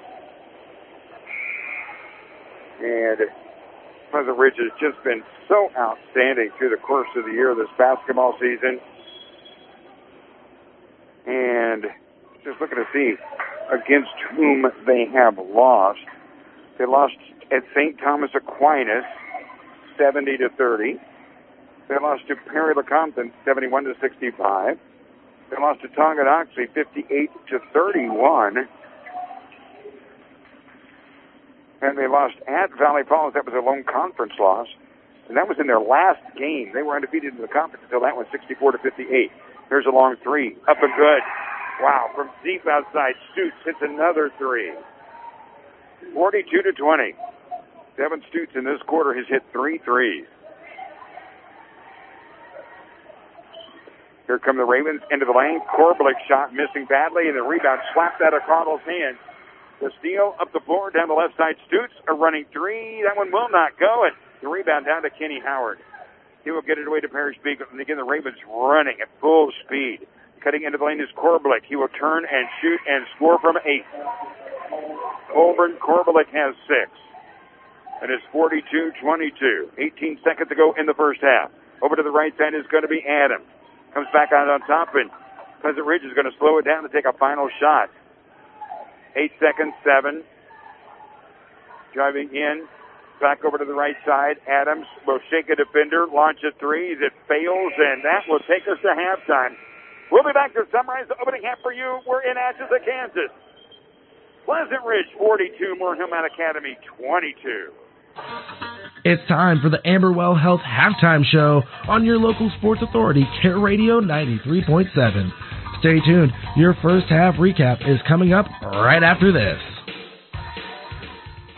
And Pleasant Ridge has just been so outstanding through the course of the year, this basketball season. And just looking to see against whom they have lost. They lost at Saint Thomas Aquinas, seventy to thirty. They lost to Perry Lecompton, seventy-one to sixty-five. They lost to Tonganoxie, fifty-eight to thirty-one. And they lost at Valley Falls. That was a lone conference loss. And that was in their last game. They were undefeated in the conference until that one, sixty-four to fifty-eight. Here's a long three. Up and good. Wow, from deep outside, Stutz hits another three. forty-two to twenty. Devin Stutz in this quarter has hit three threes. Here come the Ravens into the lane. Korbelik shot missing badly, and the rebound slapped out of Cottle's hand. The steal up the floor down the left side. Stutz a running three. That one will not go, and the rebound down to Kenny Howard. He will get it away to Parrish Beacon. And again, the Ravens running at full speed. Cutting into the lane is Korbelik. He will turn and shoot and score from eight. Colburn Korbelik has six. And it's forty-two twenty-two. eighteen seconds to go in the first half. Over to the right side is going to be Adams. Comes back out on top, and Pleasant Ridge is going to slow it down to take a final shot. Eight seconds, seven. Driving in. Back over to the right side. Adams will shake a defender, launch a three. It fails, and that will take us to halftime. We'll be back to summarize the opening half for you. We're in Atchison, Kansas. Pleasant Ridge, forty-two. Moorhead Academy, twenty-two. It's time for the Amberwell Health Halftime Show on your local sports authority, Care Radio ninety-three point seven. Stay tuned. Your first half recap is coming up right after this.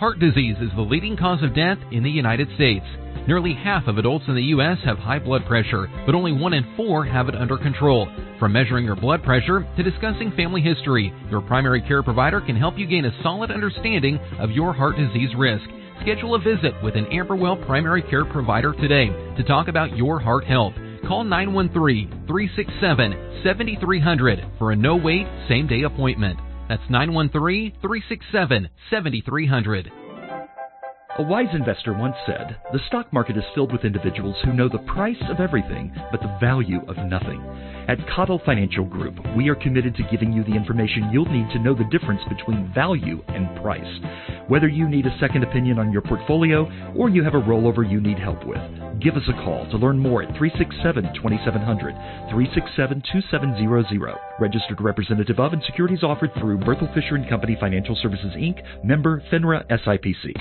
Heart disease is the leading cause of death in the United States. Nearly half of adults in the U S have high blood pressure, but only one in four have it under control. From measuring your blood pressure to discussing family history, your primary care provider can help you gain a solid understanding of your heart disease risk. Schedule a visit with an Amberwell primary care provider today to talk about your heart health. Call nine one three, three six seven, seven three zero zero for a no-wait, same-day appointment. That's nine one three, three six seven, seven three zero zero. A wise investor once said, "The stock market is filled with individuals who know the price of everything but the value of nothing." At Cottle Financial Group, we are committed to giving you the information you'll need to know the difference between value and price. Whether you need a second opinion on your portfolio or you have a rollover you need help with, give us a call to learn more at three six seven, two seven zero zero, three six seven, two seven zero zero. Registered representative of and securities offered through Berthel Fisher and Company Financial Services, Incorporated, member FINRA S I P C.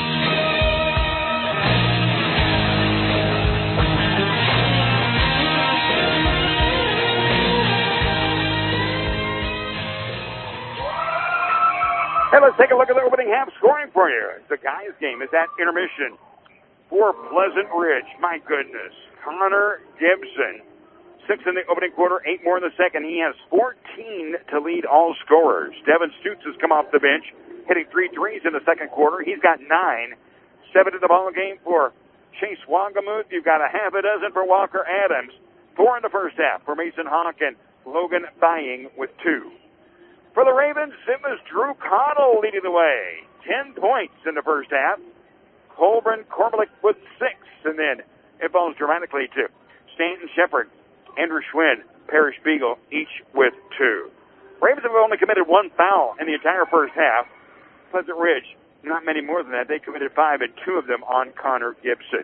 Hey, let's take a look at the opening half scoring for you. It's a guys' game. It's at intermission for Pleasant Ridge. My goodness. Connor Gibson. Six in the opening quarter, eight more in the second. He has fourteen to lead all scorers. Devin Stutz has come off the bench, hitting three threes in the second quarter. He's got nine. Seven in the ball game for Chase Wangamuth. You've got a half a dozen for Walker Adams. Four in the first half for Mason Hawk and Logan Bying with two. For the Ravens, it was Drew Cottle leading the way. Ten points in the first half. Colburn Korbelik with six. And then it falls dramatically to Stanton Shepard, Andrew Schwinn, Parrish Beagle, each with two. Ravens have only committed one foul in the entire first half. Pleasant Ridge, not many more than that. They committed five, and two of them on Connor Gibson.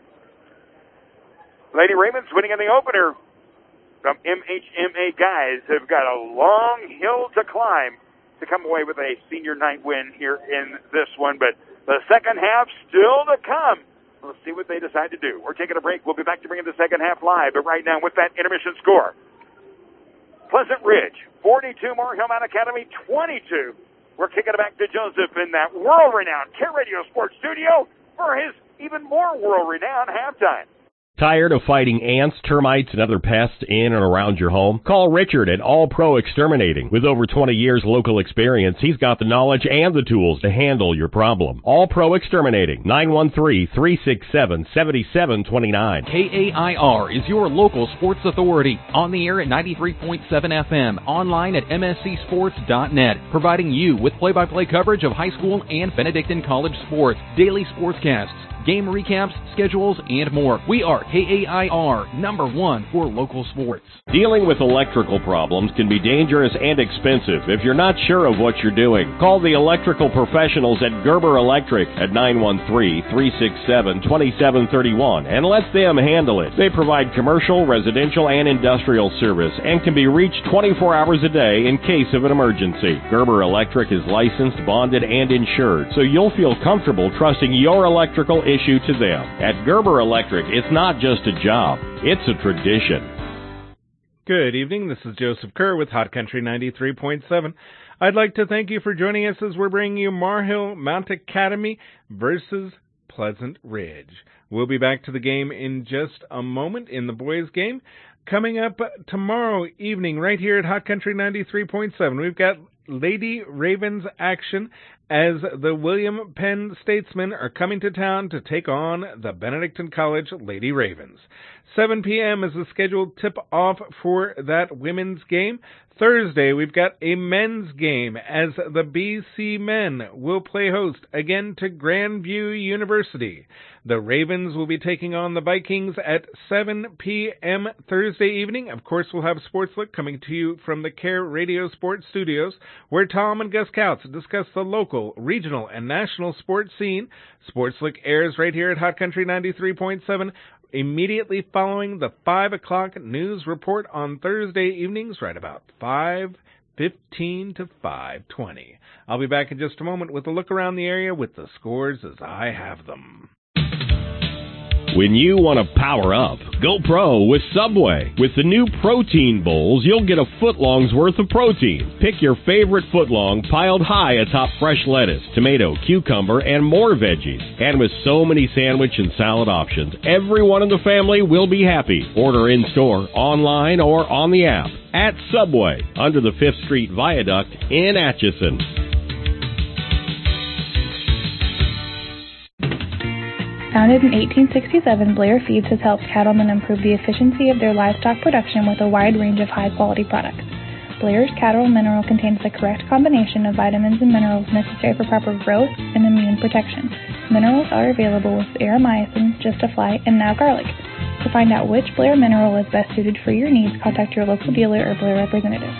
Lady Ravens winning in the opener from M H M A guys have got a long hill to climb to come away with a senior night win here in this one. But the second half still to come. Let's see what they decide to do. We're taking a break. We'll be back to bring in the second half live. But right now with that intermission score, Pleasant Ridge, forty-two, Moore-Hill Mount Academy, twenty-two. We're kicking it back to Joseph in that world-renowned Care Radio Sports Studio for his even more world-renowned halftime. Tired of fighting ants, termites, and other pests in and around your home? Call Richard at All Pro Exterminating. With over twenty years local experience, he's got the knowledge and the tools to handle your problem. All Pro Exterminating, nine one three, three six seven, seven seven two nine. K A I R is your local sports authority. On the air at ninety-three point seven F M, online at M S C sports dot net, providing you with play-by-play coverage of high school and Benedictine College sports, daily sportscasts, game recaps, schedules, and more. We are K A I R, number one for local sports. Dealing with electrical problems can be dangerous and expensive if you're not sure of what you're doing. Call the electrical professionals at Gerber Electric at nine one three, three six seven, two seven three one and let them handle it. They provide commercial, residential, and industrial service and can be reached twenty-four hours a day in case of an emergency. Gerber Electric is licensed, bonded, and insured, so you'll feel comfortable trusting your electrical issue to them. At Gerber Electric, it's not just a job, it's a tradition. Good evening, this is Joseph Kerr with Hot Country ninety-three point seven. I'd like to thank you for joining us as we're bringing you Moore-Hill Mount Academy versus Pleasant Ridge. We'll be back to the game in just a moment in the boys' game. Coming up tomorrow evening right here at Hot Country ninety-three point seven, we've got Lady Ravens action as the William Penn Statesmen are coming to town to take on the Benedictine College Lady Ravens. seven p.m. is the scheduled tip-off for that women's game. Thursday, we've got a men's game as the B C men will play host again to Grandview University. The Ravens will be taking on the Vikings at seven p.m. Thursday evening. Of course, we'll have Sports Look coming to you from the Care Radio Sports Studios, where Tom and Gus Kautz discuss the local, regional, and national sports scene. Sports Look airs right here at Hot Country ninety-three point seven. Immediately following the five o'clock news report on Thursday evenings, right about five fifteen to five twenty. I'll be back in just a moment with a look around the area with the scores as I have them. When you want to power up, go pro with Subway. With the new protein bowls, you'll get a footlong's worth of protein. Pick your favorite footlong piled high atop fresh lettuce, tomato, cucumber, and more veggies. And with so many sandwich and salad options, everyone in the family will be happy. Order in-store, online, or on the app. At Subway, under the fifth Street Viaduct in Atchison. Founded in eighteen sixty-seven, Blair Feeds has helped cattlemen improve the efficiency of their livestock production with a wide range of high-quality products. Blair's Cattle Mineral contains the correct combination of vitamins and minerals necessary for proper growth and immune protection. Minerals are available with Aeromycin, Just-A-Fly, and now garlic. To find out which Blair mineral is best suited for your needs, contact your local dealer or Blair representative.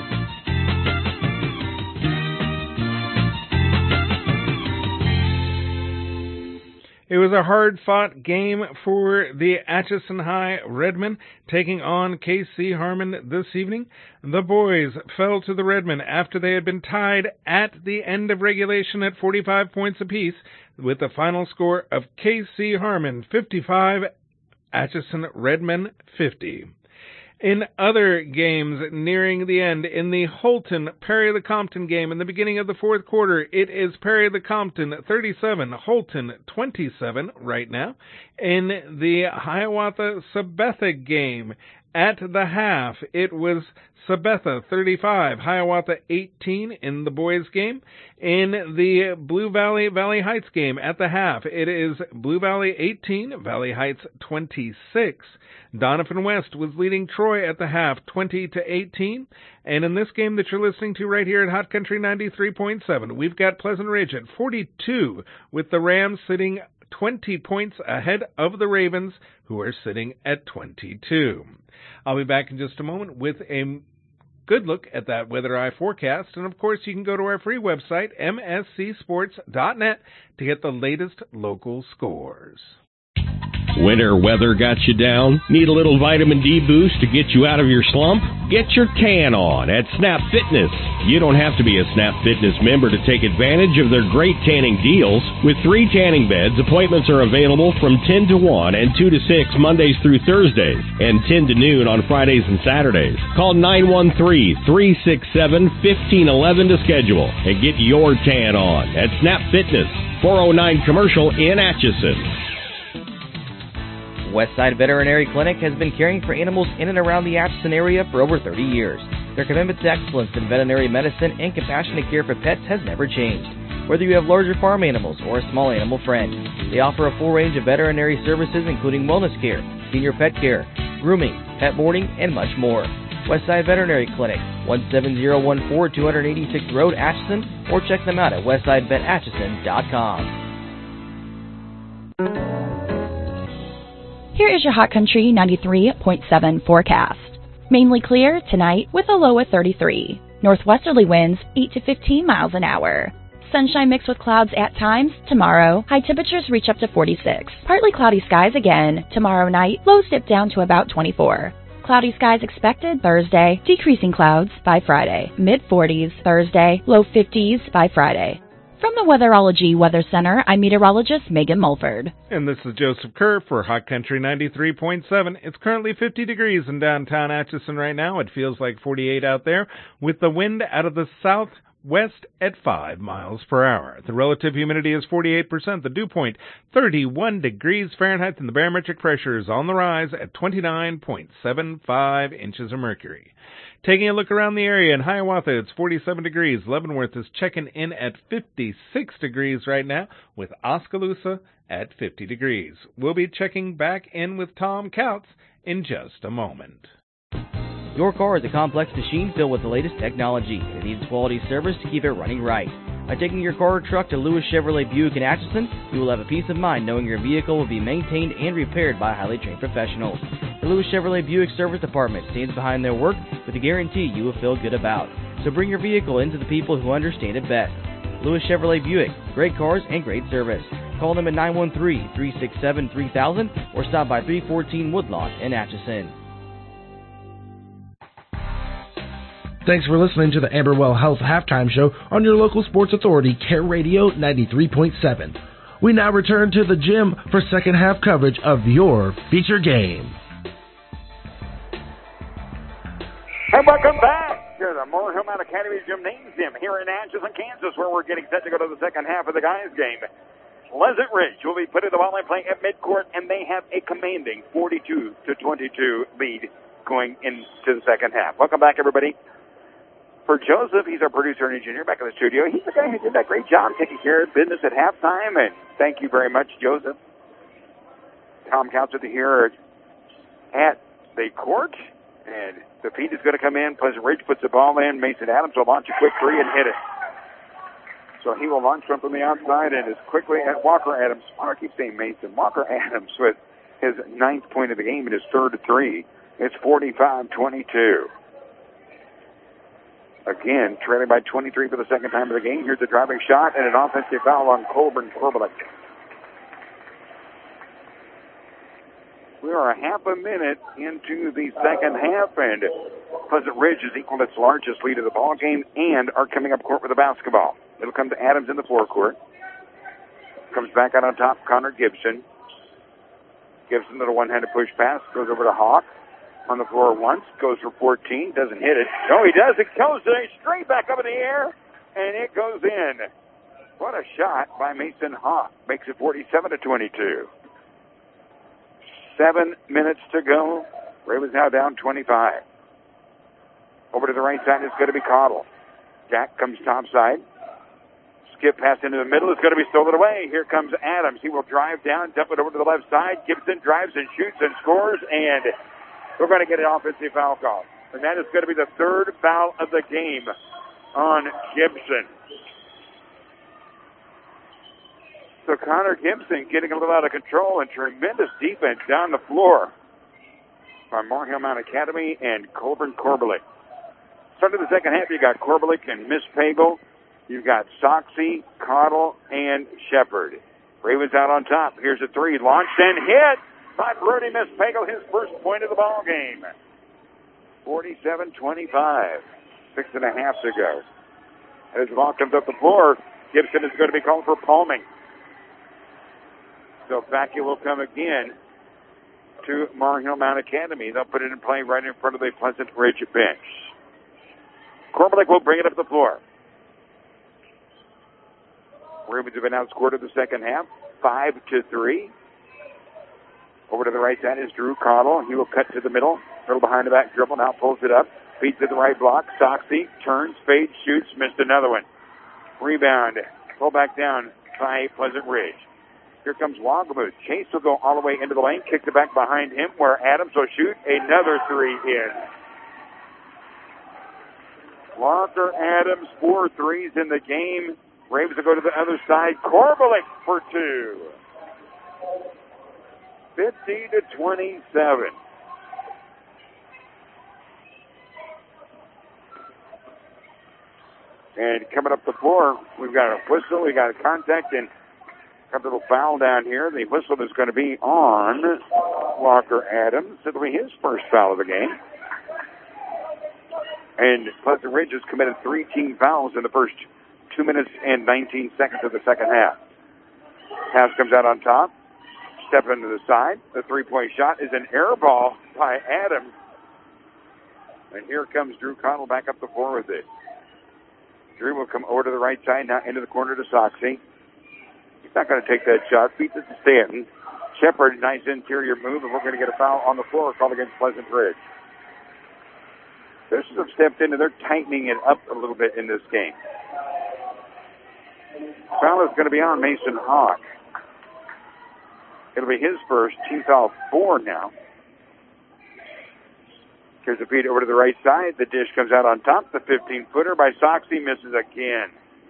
It was a hard-fought game for the Atchison High Redmen taking on K C Harmon this evening. The boys fell to the Redmen after they had been tied at the end of regulation at forty-five points apiece, with the final score of K C Harmon fifty-five, Atchison Redmen fifty. In other games nearing the end, in the Holton Perry the Compton game in the beginning of the fourth quarter, it is Perry the Compton thirty-seven, Holton twenty-seven right now. In the Hiawatha Sabetha game at the half, it was Sabetha thirty-five, Hiawatha eighteen in the boys game. In the Blue Valley Valley Heights game at the half, it is Blue Valley eighteen, Valley Heights twenty-six. Donovan West was leading Troy at the half, twenty to eighteen. And in this game that you're listening to right here at Hot Country ninety-three point seven, we've got Pleasant Ridge at forty-two, with the Rams sitting twenty points ahead of the Ravens, who are sitting at twenty-two. I'll be back in just a moment with a good look at that Weather Eye forecast. And of course, you can go to our free website, M S C sports dot net, to get the latest local scores. Winter weather got you down? Need a little vitamin D boost to get you out of your slump? Get your tan on at Snap Fitness. You don't have to be a Snap Fitness member to take advantage of their great tanning deals. With three tanning beds, appointments are available from ten to one and two to six Mondays through Thursdays, and ten to noon on Fridays and Saturdays. Call nine one three, three six seven, one five one one to schedule and get your tan on at Snap Fitness, four oh nine Commercial in Atchison. Westside Veterinary Clinic has been caring for animals in and around the Atchison area for over thirty years. Their commitment to excellence in veterinary medicine and compassionate care for pets has never changed. Whether you have larger farm animals or a small animal friend, they offer a full range of veterinary services including wellness care, senior pet care, grooming, pet boarding, and much more. Westside Veterinary Clinic, one seven zero one four, two eighty-sixth Road, Atchison, or check them out at westside vet atchison dot com. Here is your Hot Country ninety-three point seven forecast. Mainly clear tonight with a low of thirty-three. Northwesterly winds eight to fifteen miles an hour. Sunshine mixed with clouds at times. Tomorrow, high temperatures reach up to forty-six. Partly cloudy skies again. Tomorrow night, lows dip down to about twenty-four. Cloudy skies expected Thursday. Decreasing clouds by Friday. mid forties Thursday. Low fifties by Friday. From the Weatherology Weather Center, I'm meteorologist Megan Mulford. And this is Joseph Kerr for Hot Country ninety-three point seven. It's currently fifty degrees in downtown Atchison right now. It feels like forty-eight out there, with the wind out of the southwest at five miles per hour. The relative humidity is forty-eight percent. The dew point, thirty-one degrees Fahrenheit, and the barometric pressure is on the rise at twenty-nine point seven five inches of mercury. Taking a look around the area, in Hiawatha, it's forty-seven degrees. Leavenworth is checking in at fifty-six degrees right now, with Oskaloosa at fifty degrees. We'll be checking back in with Tom Kautz in just a moment. Your car is a complex machine filled with the latest technology. It needs quality service to keep it running right. By taking your car or truck to Lewis Chevrolet Buick in Atchison, you will have a peace of mind knowing your vehicle will be maintained and repaired by highly trained professionals. The Lewis Chevrolet Buick Service Department stands behind their work with a guarantee you will feel good about. So bring your vehicle into the people who understand it best. Lewis Chevrolet Buick, great cars and great service. Call them at nine one three, three six seven, three thousand or stop by three fourteen Woodlawn in Atchison. Thanks for listening to the Amberwell Health Halftime Show on your local sports authority, Care Radio ninety-three point seven. We now return to the gym for second half coverage of your feature game. And welcome back to the Moore Hillmount Academy Gymnasium here in Atchison, Kansas, where we're getting set to go to the second half of the guys' game. Pleasant Ridge will be putting the ball in play at midcourt, and they have a commanding forty-two to twenty-two lead going into the second half. Welcome back, everybody. For Joseph, he's our producer and engineer back in the studio. He's the guy who did that great job taking care of business at halftime, and thank you very much, Joseph. Tom Council here at the court, and the feed is going to come in. Pleasant Ridge puts the ball in. Mason Adams will launch a quick three and hit it. So he will launch one from the outside and as quickly as Walker Adams. I keep saying Mason. Walker Adams with his ninth point of the game and his third three. It's forty-five twenty-two. Again, trailing by twenty-three for the second time of the game. Here's a driving shot and an offensive foul on Colburn Corbelick. We are a half a minute into the second half, and Pleasant Ridge has equaled its largest lead of the ball game and are coming up court with a basketball. It'll come to Adams in the forecourt. Comes back out on top, Connor Gibson. Gibson to the one-handed push pass, goes over to Hawk. On the floor once, goes for fourteen, doesn't hit it. No, he does. It goes straight back up in the air, and it goes in. What a shot by Mason Hawk. Makes it forty-seven to twenty-two. Seven minutes to go. Ravens now down twenty-five. Over to the right side, it's going to be Cottle. Jack comes topside. Skip pass into the middle. It's going to be stolen away. Here comes Adams. He will drive down, dump it over to the left side. Gibson drives and shoots and scores, and we're going to get an offensive foul call. And that is going to be the third foul of the game on Gibson. So Connor Gibson getting a little out of control, and tremendous defense down the floor by Moore Hillmount Academy and Colburn Corbelick. Start of the second half, you got Corbelick and Miss Pagel. You've got Soxy, Cottle, and Shepard. Ravens out on top. Here's a three. Launched and hit by Brody Miss Pagel, his first point of the ball game. forty-seven twenty-five. Six and a half to go. As the ball comes up the floor, Gibson is going to be called for palming. So back it will come again to Moore Hillmount Academy. They'll put it in play right in front of the Pleasant Ridge bench. Corbelick will bring it up the floor. Ravens have been outscored in the second half, five to three. Over to the right side is Drew Cottle. He will cut to the middle, little behind the back dribble, now pulls it up, feeds to the right block. Soxy turns, fades, shoots, missed another one. Rebound, pull back down by Pleasant Ridge. Here comes Wagamuth. Chase will go all the way into the lane, kicks it back behind him, where Adams will shoot another three in. Walker Adams, four threes in the game. Ravens will go to the other side. Corbelick for two. fifty to twenty-seven. And coming up the floor, we've got a whistle, we got a contact, and a little foul down here. The whistle is going to be on Walker Adams. It'll be his first foul of the game. And Pleasant Ridge has committed three team fouls in the first two minutes and nineteen seconds of the second half. Pass comes out on top. Step into the side. The three-point shot is an air ball by Adams. And here comes Drew Connell back up the floor with it. Drew will come over to the right side, now into the corner to Soxy. He's not going to take that shot. Beats it to Stanton. Shepard, nice interior move, and we're going to get a foul on the floor called against Pleasant Ridge. This have stepped in, and they're tightening it up a little bit in this game. Foul is going to be on Mason Hawk. It'll be his first. Team foul four now. Here's a feed over to the right side. The dish comes out on top. The fifteen-footer by Soxy misses again.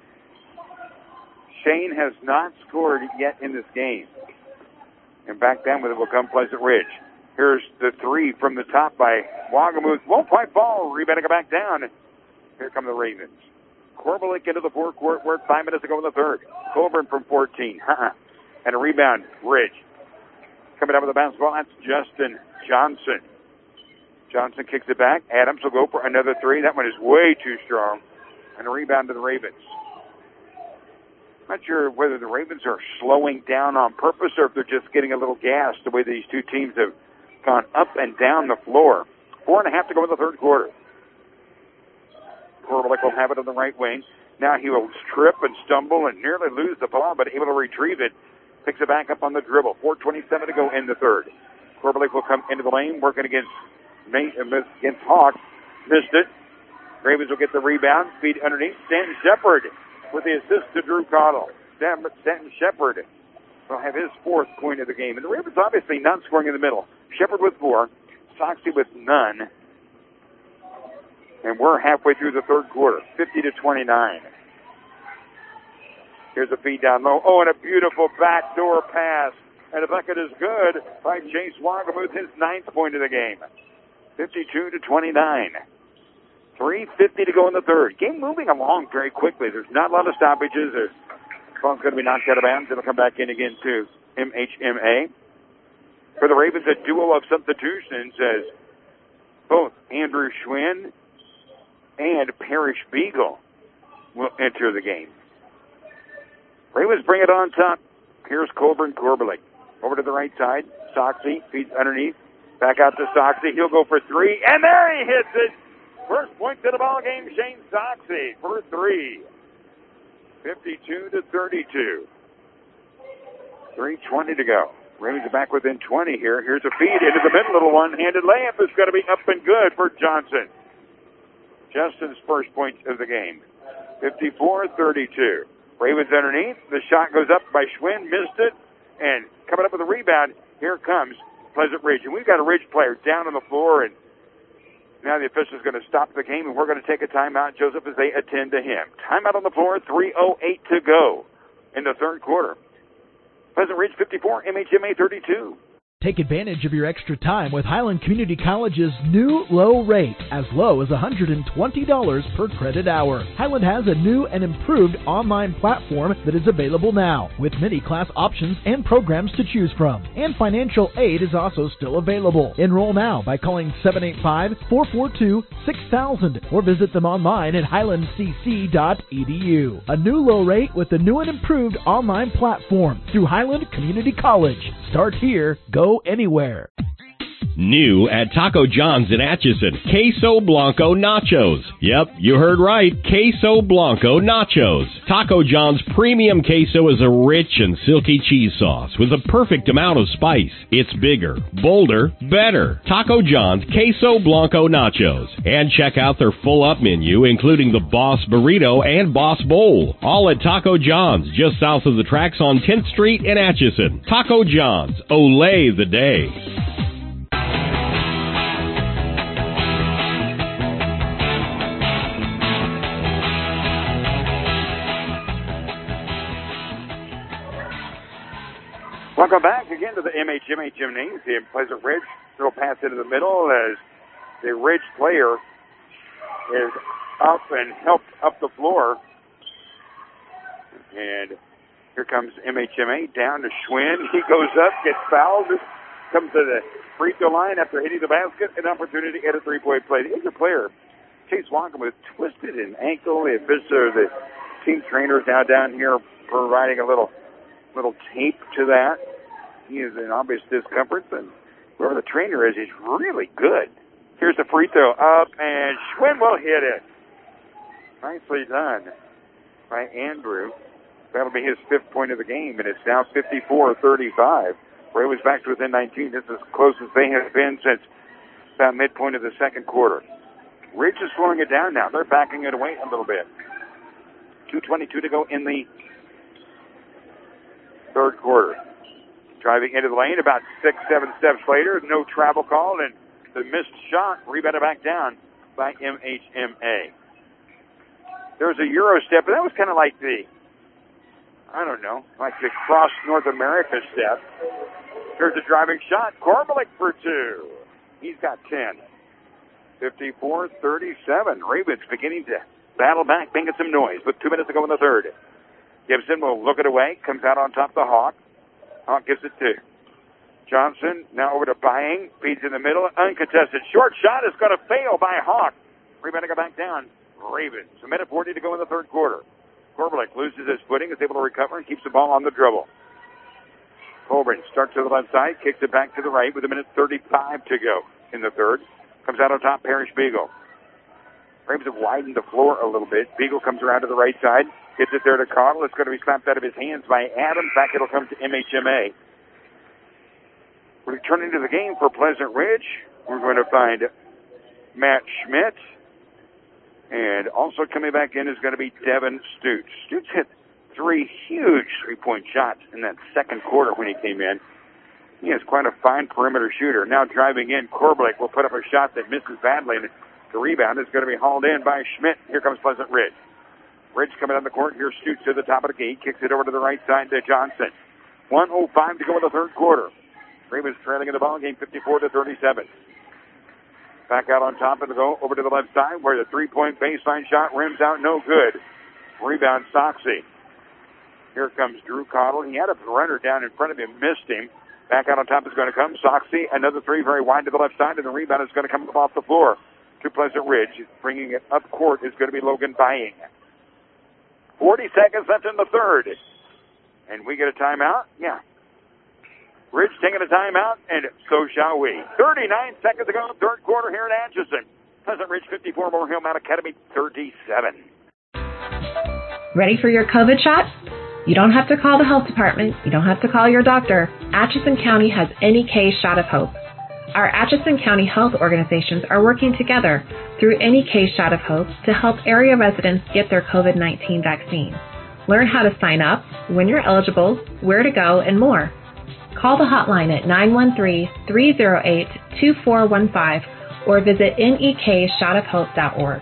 Shane has not scored yet in this game. And back down with it will come Pleasant Ridge. Here's the three from the top by Wagamuth. Won't quite fall. Rebounding it back down. Here come the Ravens. Corbelick into the forecourt. We're five minutes to go in the third. Colburn from fourteen. And a rebound. Ridge. Coming down with the basketball, that's Justin Johnson. Johnson kicks it back. Adams will go for another three. That one is way too strong. And a rebound to the Ravens. Not sure whether the Ravens are slowing down on purpose or if they're just getting a little gassed the way these two teams have gone up and down the floor. Four and a half to go in the third quarter. Korbelik will have it on the right wing. Now he will trip and stumble and nearly lose the ball, but able to retrieve it. Picks it back up on the dribble. four twenty-seven to go in the third. Korbelik will come into the lane, working against against Hawk. Missed it. Ravens will get the rebound. Feed underneath. Stanton Shepard with the assist to Drew Cottle. Stanton Shepard will have his fourth point of the game. And the Ravens obviously not scoring in the middle. Shepard with four. Soxie with none. And we're halfway through the third quarter. fifty to twenty-nine. Here's a feed down low. Oh, and a beautiful backdoor pass. And the bucket is good by Chase Wagamuth, his ninth point of the game. fifty-two to twenty-nine. three fifty to go in the third. Game moving along very quickly. There's not a lot of stoppages. The ball's going to be knocked out of bounds. It'll come back in again to M H M A. For the Ravens, a duo of substitutions as both Andrew Schwinn and Parrish Beagle will enter the game. Ravens bring it on top. Here's Colburn Korbelik. Over to the right side. Soxie feeds underneath. Back out to Soxie. He'll go for three. And there he hits it. First point to the ball game, Shane Soxie for three. fifty-two to thirty-two. three twenty to go. Ravens are back within twenty here. Here's a feed into the middle. Little one-handed layup is going to be up and good for Johnson. Justin's first point of the game. fifty-four thirty-two. Ravens underneath. The shot goes up by Schwinn. Missed it. And coming up with a rebound, here comes Pleasant Ridge. And we've got a Ridge player down on the floor. And now the official is going to stop the game. And we're going to take a timeout, Joseph, as they attend to him. Timeout on the floor. three oh eight to go in the third quarter. Pleasant Ridge fifty-four, M H M A thirty-two. Take advantage of your extra time with Highland Community College's new low rate, as low as one hundred twenty dollars per credit hour. Highland has a new and improved online platform that is available now, with many class options and programs to choose from. And financial aid is also still available. Enroll now by calling seven eight five, four four two, six thousand or visit them online at highland c c dot e d u. A new low rate with a new and improved online platform through Highland Community College. Start here, go anywhere. New at Taco John's in Atchison, Queso Blanco Nachos. Yep, you heard right, Queso Blanco Nachos. Taco John's premium queso is a rich and silky cheese sauce with a perfect amount of spice. It's bigger, bolder, better. Taco John's Queso Blanco Nachos. And check out their full-up menu, including the Boss Burrito and Boss Bowl. All at Taco John's, just south of the tracks on tenth Street in Atchison. Taco John's, Olay the day. Welcome back again to the M H M A Gymnasium. Pleasant Ridge. Throw pass into the middle as the Ridge player is up and helped up the floor. And here comes M H M A down to Schwinn. He goes up, gets fouled, comes to the free throw line after hitting the basket. An opportunity at a three-point play. The other player, Chase Wagamuth, twisted an ankle. The official, the team trainer is now down here providing a little little tape to that. He is in obvious discomfort, and whoever the trainer is, he's really good. Here's the free throw up, and Schwinn will hit it. Nicely done by Andrew. That'll be his fifth point of the game, and it's now fifty-four thirty-five. Ravens back to within nineteen. This is as close as they have been since about midpoint of the second quarter. Ridge is slowing it down now. They're backing it away a little bit. two twenty-two to go in the third quarter. Driving into the lane about six, seven steps later. No travel call, and the missed shot rebounded back down by M H M A. There was a Euro step, but that was kind of like the, I don't know, like the cross North America step. Here's a driving shot. Korbelik for two. He's got ten. fifty-four thirty-seven. Ravens beginning to battle back, making some noise with two minutes to go in the third. Gibson will look it away, comes out on top of the Hawk. Hawk gives it to Johnson. Now over to Bying. Feeds in the middle. Uncontested. Short shot is going to fail by Hawk. Rebounding it back down. Ravens. A minute forty to go in the third quarter. Korbalik loses his footing, is able to recover, and keeps the ball on the dribble. Colburn starts to the left side, kicks it back to the right with a minute thirty-five to go in the third. Comes out on top, Parrish Beagle. Ravens have widened the floor a little bit. Beagle comes around to the right side, gets it there to Cottle. It's going to be slapped out of his hands by Adams. Back it'll come to M H M A. Returning to the game for Pleasant Ridge, we're going to find Matt Schmidt. And also coming back in is going to be Devin Stutes. Stutes hit three huge three-point shots in that second quarter when he came in. He is quite a fine perimeter shooter. Now driving in, Korbalik will put up a shot that misses badly, and the rebound is going to be hauled in by Schmidt. Here comes Pleasant Ridge. Ridge coming down the court. Here's Stutes to the top of the key. Kicks it over to the right side to Johnson. one oh five to go in the third quarter. Ravens trailing in the ball game fifty-four to thirty-seven. Back out on top of the go, over to the left side where the three-point baseline shot rims out, no good. Rebound, Soxy. Here comes Drew Cottle. He had a runner down in front of him, missed him. Back out on top is going to come Soxy. Another three very wide to the left side, and the rebound is going to come up off the floor to Pleasant Ridge. Bringing it up court is going to be Logan Bying. forty seconds left in the third. And we get a timeout? Yeah. Ridge taking a timeout, and so shall we. thirty-nine seconds to go, third quarter here in Atchison. Pleasant Ridge fifty-four, Moore Hill Mount Academy thirty-seven. Ready for your COVID shot? You don't have to call the health department. You don't have to call your doctor. Atchison County has Any Case Shot of Hope. Our Atchison County health organizations are working together through Any Case Shot of Hope to help area residents get their COVID nineteen vaccine. Learn how to sign up, when you're eligible, where to go, and more. Call the hotline at nine one three, three oh eight, two four one five or visit N E K shot of hope dot org.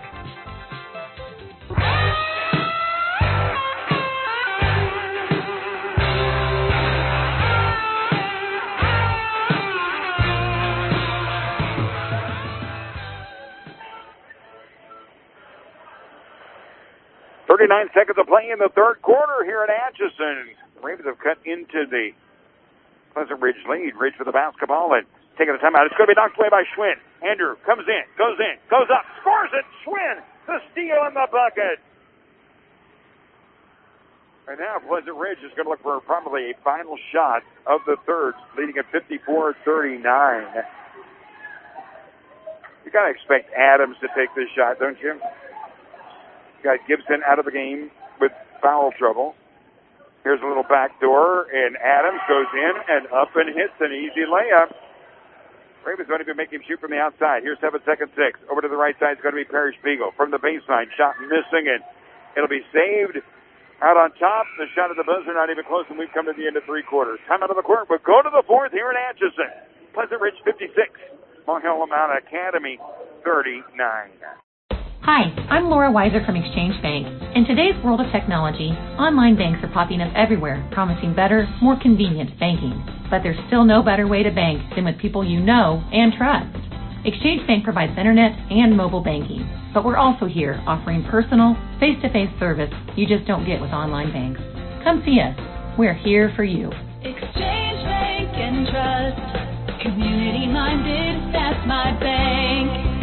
thirty-nine seconds of play in the third quarter here at Atchison. The Ravens have cut into the Pleasant Ridge lead. Ridge for the basketball and taking a timeout. It's going to be knocked away by Schwinn. Andrew comes in, goes in, goes up, scores it. Schwinn, the steal in the bucket. Right now, Pleasant Ridge is going to look for probably a final shot of the third, leading at fifty-four thirty-nine. You got to expect Adams to take this shot, don't you? You got Gibson out of the game with foul trouble. Here's a little back door, and Adams goes in and up and hits an easy layup. Ravens going to be making him shoot from the outside. Here's seven seconds six. Over to the right side is going to be Parrish Beagle from the baseline. Shot missing, and it'll be saved. Out on top, the shot at the buzzer not even close, and we've come to the end of three quarters. Time out of the court, but go to the fourth here in Atchison. Pleasant Ridge fifty-six, Mount Hill Mount Academy thirty-nine. Hi, I'm Laura Weiser from Exchange Bank. In today's world of technology, online banks are popping up everywhere, promising better, more convenient banking. But there's still no better way to bank than with people you know and trust. Exchange Bank provides internet and mobile banking, but we're also here offering personal, face-to-face service you just don't get with online banks. Come see us. We're here for you. Exchange Bank and Trust, community-minded, that's my bank.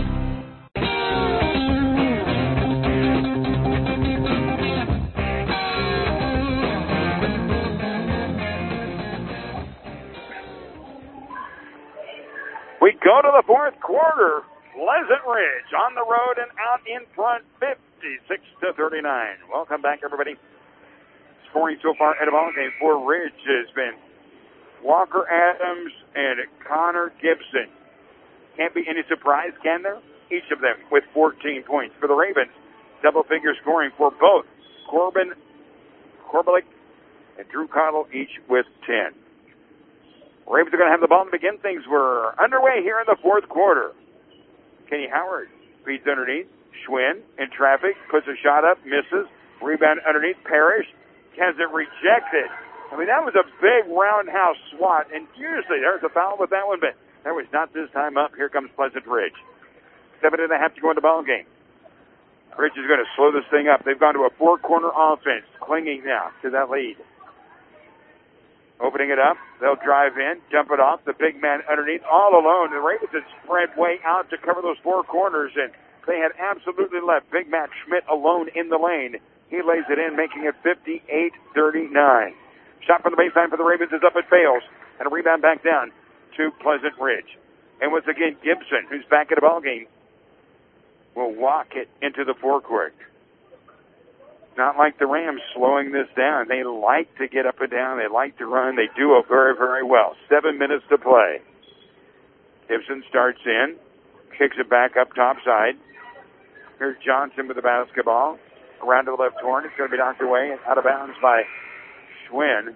We go to the fourth quarter. Pleasant Ridge on the road and out in front, fifty-six to thirty-nine. Welcome back, everybody. Scoring so far in the ball game for Ridge has been Walker Adams and Connor Gibson. Can't be any surprise, can there? Each of them with fourteen points. For the Ravens, double-figure scoring for both Corbin, Korbalik, and Drew Cottle, each with ten. Ravens are going to have the ball to begin things. We're underway here in the fourth quarter. Kenny Howard feeds underneath. Schwinn in traffic, puts a shot up, misses. Rebound underneath. Parrish has it rejected. I mean, that was a big roundhouse swat, and usually there's a foul with that one, but that was not this time up. Here comes Pleasant Ridge. Seven and a half to go in the ball game. Ridge is going to slow this thing up. They've gone to a four-corner offense, clinging now to that lead. Opening it up, they'll drive in, dump it off, the big man underneath, all alone. The Ravens had spread way out to cover those four corners, and they had absolutely left big Matt Schmidt alone in the lane. He lays it in, making it fifty-eight thirty-nine. Shot from the baseline for the Ravens is up. It fails. And a rebound back down to Pleasant Ridge. And once again, Gibson, who's back in the ballgame, will walk it into the forecourt. Not like the Rams slowing this down. They like to get up and down. They like to run. They do it very, very well. Seven minutes to play. Gibson starts in, kicks it back up top side. Here's Johnson with the basketball. Around to the left horn. It's going to be knocked away and out of bounds by Schwinn.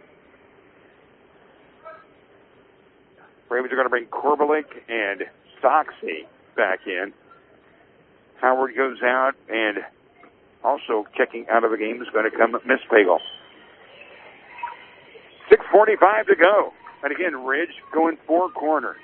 Ravens are going to bring Korbelik and Soxy back in. Howard goes out, and also checking out of the game is going to come Miss Pagel. six forty-five to go. And again, Ridge going four corners.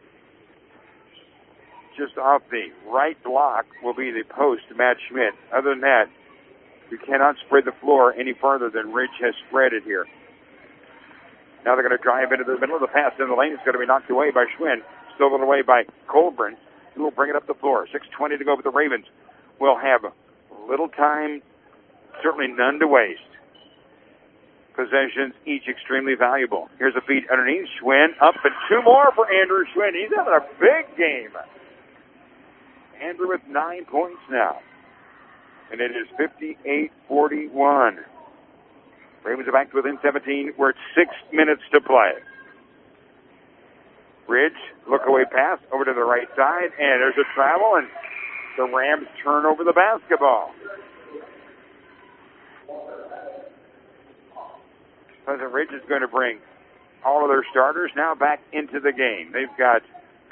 Just off the right block will be the post, Matt Schmidt. Other than that, you cannot spread the floor any farther than Ridge has spread it here. Now they're going to drive into the middle of the pass in the lane. It's going to be knocked away by Schwinn. Stolen away by Colburn, who will bring it up the floor. six twenty to go, but the Ravens will have little time, certainly none to waste. Possessions, each extremely valuable. Here's a feed underneath. Schwinn up and two more for Andrew Schwinn. He's having a big game. Andrew with nine points now. And it is fifty-eight forty-one. Ravens are back to within seventeen. We're at six minutes to play. Ridge, look away pass over to the right side, and there's a travel, and the Rams turn over the basketball. Pleasant Ridge is going to bring all of their starters now back into the game. They've got,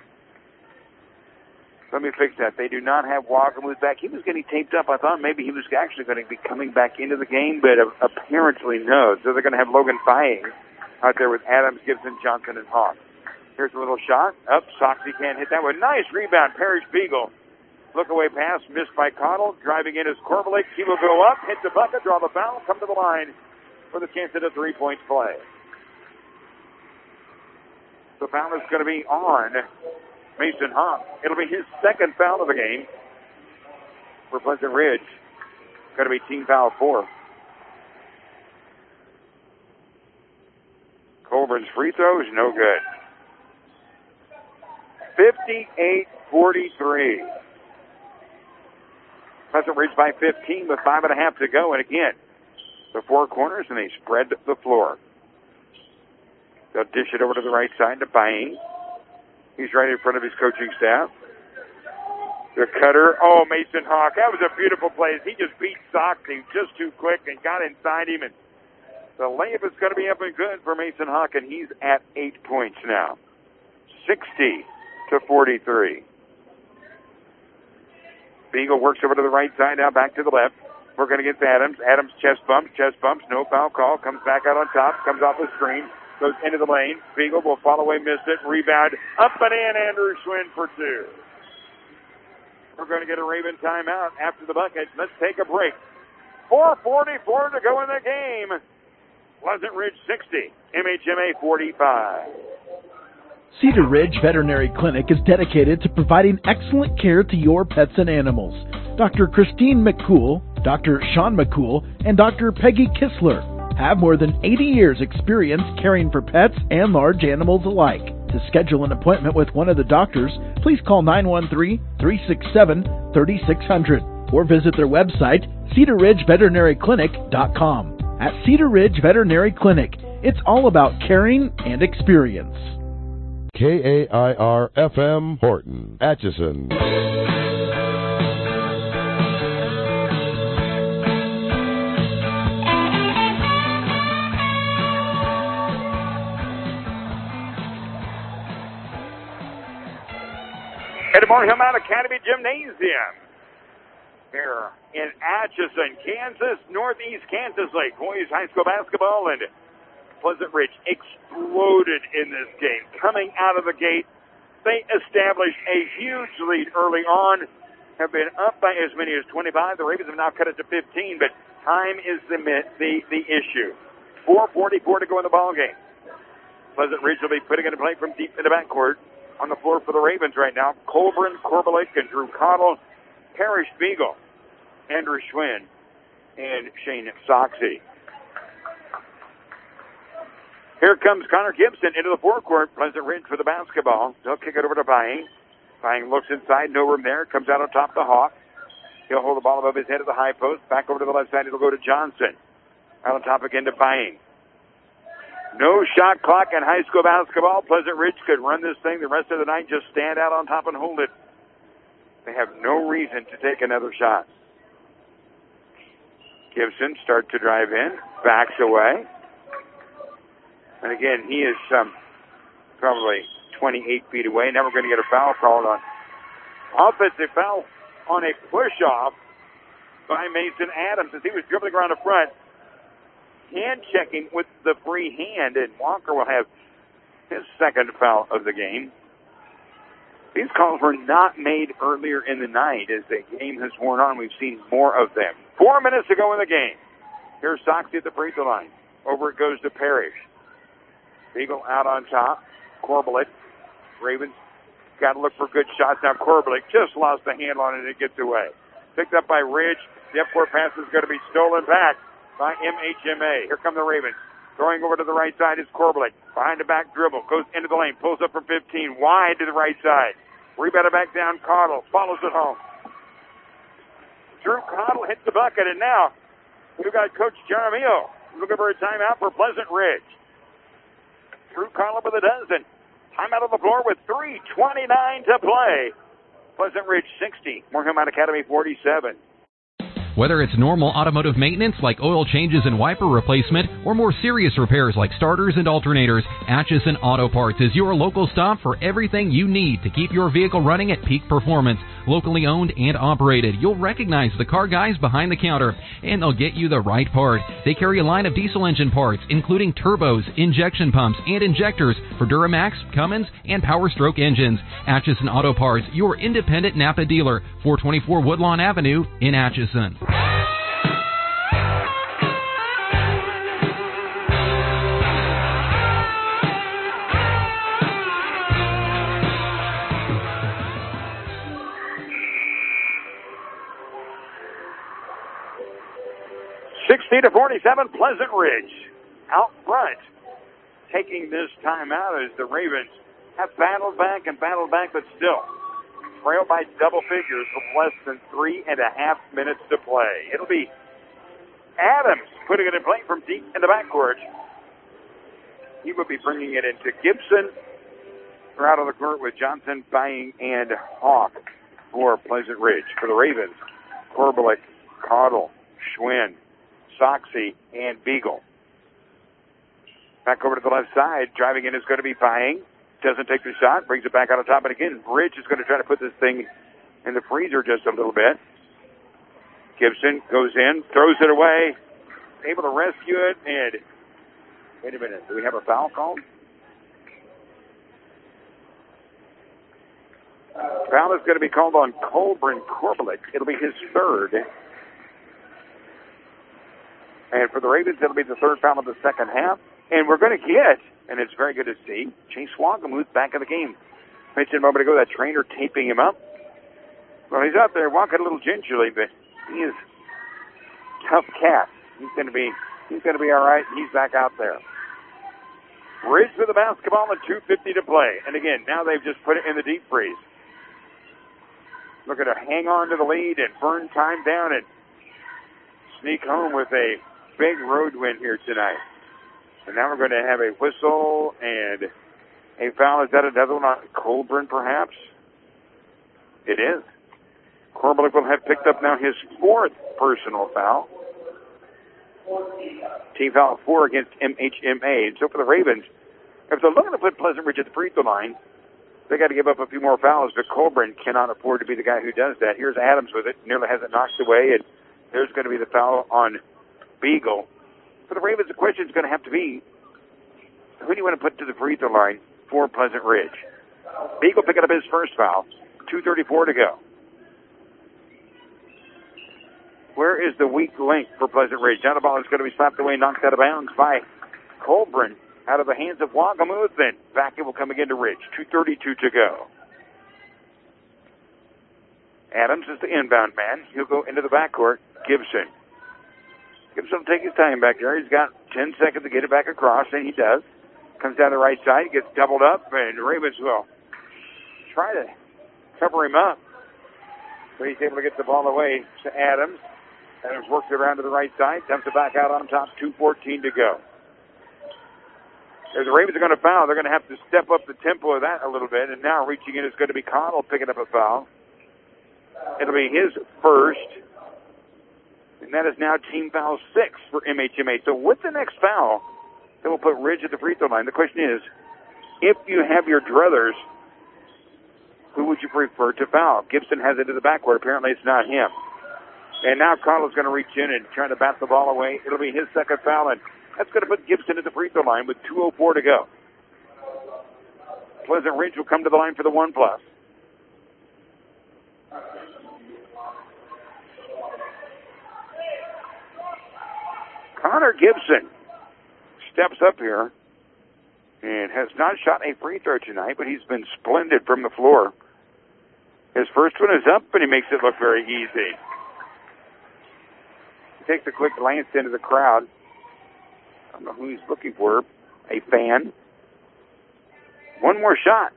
let me fix that. They do not have Walker who's back. He was getting taped up. I thought maybe he was actually going to be coming back into the game, but apparently no. So they're going to have Logan Faye out there with Adams, Gibson, Johnson, and Hawk. Here's a little shot. Up, Soxy can't hit that one. Nice rebound, Parrish Beagle. Look away pass, missed by Cottle. Driving in is Korbelik. He will go up, hit the bucket, draw the foul, come to the line for the chance at a three-point play. The foul is going to be on Mason Hawk. It'll be his second foul of the game for Pleasant Ridge. Going to be team foul four. Colburn's free throw is no good. fifty-eight forty-three. Pleasant Ridge by fifteen with five and a half to go. And again, the four corners, and they spread the floor. They'll dish it over to the right side to Bain. He's right in front of his coaching staff. The cutter. Oh, Mason Hawk. That was a beautiful play. He just beat Soxy just too quick and got inside him. And the layup is going to be up and good for Mason Hawk, and he's at eight points now. sixty to forty-three. Beagle works over to the right side, now back to the left. Working against Adams. Adams chest bumps, chest bumps, no foul call. Comes back out on top, comes off the screen, goes into the lane. Beagle will fall away, missed it. Rebound, up and in, Andrew Schwinn for two. We're going to get a Raven timeout after the bucket. Let's take a break. four forty-four to go in the game. Pleasant Ridge sixty, M H M A forty-five. Cedar Ridge Veterinary Clinic is dedicated to providing excellent care to your pets and animals. Doctor Christine McCool, Doctor Sean McCool, and Doctor Peggy Kistler have more than eighty years experience caring for pets and large animals alike. To schedule an appointment with one of the doctors, please call nine one three, three six seven, three six zero zero or visit their website, cedar ridge veterinary clinic dot com. At Cedar Ridge Veterinary Clinic, it's all about caring and experience. K A I R F M Horton, Atchison. At the Moore Hill Mount Academy Gymnasium here in Atchison, Kansas, Northeast Kansas Lake. Boys high school basketball, and Pleasant Ridge exploded in this game. Coming out of the gate, they established a huge lead early on, have been up by as many as twenty-five. The Ravens have now cut it to fifteen, but time is the the, the issue. four forty-four to go in the ball game. Pleasant Ridge will be putting it in play from deep in the backcourt. On the floor for the Ravens right now, Colburn, Korbelik, and Drew Cottle. Parrish Beagle, Andrew Schwinn, and Shane Soxie. Here comes Connor Gibson into the forecourt. Pleasant Ridge for the basketball. They'll kick it over to Bying. Bying looks inside, no room there. Comes out on top of the Hawk. He'll hold the ball above his head at the high post. Back over to the left side, it'll go to Johnson. Out on top again to Bying. No shot clock in high school basketball. Pleasant Ridge could run this thing the rest of the night, just stand out on top and hold it. They have no reason to take another shot. Gibson starts to drive in, backs away. And again, he is um, probably twenty-eight feet away. Now we're going to get a foul called on. Offensive foul on a push-off by Mason Adams as he was dribbling around the front. Hand checking with the free hand, and Walker will have his second foul of the game. These calls were not made earlier in the night. As the game has worn on, we've seen more of them. Four minutes to go in the game. Here's Soxie at the free throw line. Over it goes to Parrish. Beagle out on top. Korbelik. Ravens got to look for good shots. Now Korbelik just lost the handle on it and it gets away. Picked up by Ridge. The up-court pass is going to be stolen back by M H M A. Here come the Ravens. Throwing over to the right side is Korbelik. Behind the back dribble. Goes into the lane. Pulls up from fifteen. Wide to the right side. Rebounded back down. Cottle follows it home. Drew Cottle hits the bucket, and now we've got Coach Jaramillo looking for a timeout for Pleasant Ridge. Drew Cottle with a dozen. Timeout on the floor with three twenty-nine to play. Pleasant Ridge sixty. Moorhead Academy forty-seven. Whether it's normal automotive maintenance like oil changes and wiper replacement, or more serious repairs like starters and alternators, Atchison Auto Parts is your local stop for everything you need to keep your vehicle running at peak performance. Locally owned and operated, you'll recognize the car guys behind the counter, and they'll get you the right part. They carry a line of diesel engine parts, including turbos, injection pumps, and injectors for Duramax, Cummins, and Power Stroke engines. Atchison Auto Parts, your independent Napa dealer, four twenty-four Woodlawn Avenue in Atchison. sixty to forty-seven, Pleasant Ridge out front. Taking this time out as the Ravens have battled back and battled back, but still trail by double figures with less than three and a half minutes to play. It'll be Adams putting it in play from deep in the backcourt. He will be bringing it into Gibson. We're out on the court with Johnson, Bying, and Hawk for Pleasant Ridge. For the Ravens, Korbelik, Cottle, Schwinn, Soxie, and Beagle. Back over to the left side. Driving in is going to be Bying. Doesn't take the shot. Brings it back on top. And again, Ridge is going to try to put this thing in the freezer just a little bit. Gibson goes in, throws it away. Able to rescue it. And wait a minute. Do we have a foul called? Foul is going to be called on Colburn Korbelik. It'll be his third. And for the Ravens, it'll be the third foul of the second half. And we're going to get, and it's very good to see, Chase Wagamuth back in the game. Mentioned a moment ago that trainer taping him up. Well, he's out there walking a little gingerly, but he is a tough cat. He's going to be, he's going to be all right. He's back out there. Ridge with the basketball and two fifty to play. And again, now they've just put it in the deep freeze. Looking to hang on to the lead and burn time down and sneak home with a big road win here tonight. And now we're going to have a whistle and a foul. Is that another one on Colburn, perhaps? It is. Korbelik will have picked up now his fourth personal foul. Team foul four against M H M A. And so for the Ravens, if they're looking to put Pleasant Ridge at the free throw line, they got to give up a few more fouls, but Colburn cannot afford to be the guy who does that. Here's Adams with it. Nearly has it knocked away, and there's going to be the foul on Beagle. For the Ravens, the question is going to have to be, who do you want to put to the free throw line for Pleasant Ridge? Beagle picking up his first foul. two thirty-four to go. Where is the weak link for Pleasant Ridge? Now the ball is going to be slapped away, knocked out of bounds by Colburn. Out of the hands of Wagamuth, then back it will come again to Ridge. two thirty-two to go. Adams is the inbound man. He'll go into the backcourt. Gibson Gibson will take his time back there. He's got ten seconds to get it back across, and he does. Comes down the right side, gets doubled up, and Ravens will try to cover him up. But he's able to get the ball away to Adams. Adams works it around to the right side, dumps it back out on top, two fourteen to go. If the Ravens are going to foul, they're going to have to step up the tempo of that a little bit, and now reaching in is going to be Connell picking up a foul. It'll be his first, and that is now team foul six for M H M A. So with the next foul, then we'll put Ridge at the free throw line. The question is, if you have your druthers, who would you prefer to foul? Gibson has it to the backcourt. Apparently it's not him. And now Connell's going to reach in and try to bat the ball away. It'll be his second foul, and that's going to put Gibson at the free throw line with two oh four to go. Pleasant Ridge will come to the line for the one plus. Connor Gibson steps up here and has not shot a free throw tonight, but he's been splendid from the floor. His first one is up, and he makes it look very easy. He takes a quick glance into the crowd. I don't know who he's looking for. A fan. One more shot.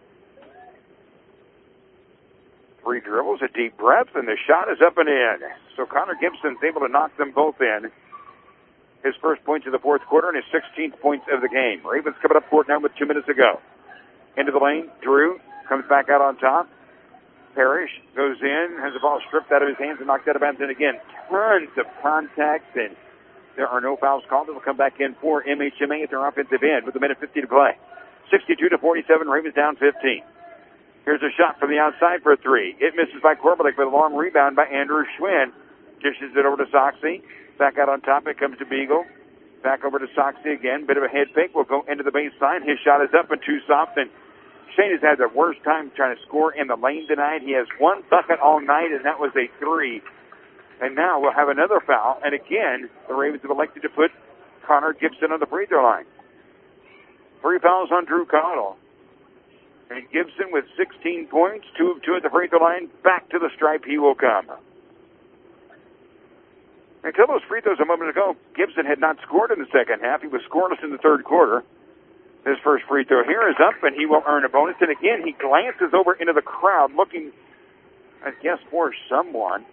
Three dribbles, a deep breath, and the shot is up and in. So Connor Gibson's able to knock them both in. His first points of the fourth quarter and his sixteenth points of the game. Ravens coming up court now with two minutes to go. Into the lane, Drew comes back out on top. Parrish goes in, has the ball stripped out of his hands and knocked out of bounds. And again, tons of contact, and there are no fouls called. It will come back in for M H M A at their offensive end with a minute fifty to play. sixty-two to forty-seven, Ravens down fifteen. Here's a shot from the outside for a three. It misses by Korbelik, but a long rebound by Andrew Schwinn. Dishes it over to Soxie. Back out on top, it comes to Beagle. Back over to Soxie again. Bit of a head fake. Will go into the baseline. His shot is up and too soft. And Shane has had the worst time trying to score in the lane tonight. He has one bucket all night, and that was a three. And now we'll have another foul. And again, the Ravens have elected to put Connor Gibson on the free throw line. Three fouls on Drew Connell. And Gibson with sixteen points, two of two at the free throw line. Back to the stripe he will come. Until those free throws a moment ago, Gibson had not scored in the second half. He was scoreless in the third quarter. His first free throw here is up, and he will earn a bonus. And again, he glances over into the crowd looking, I guess, for someone.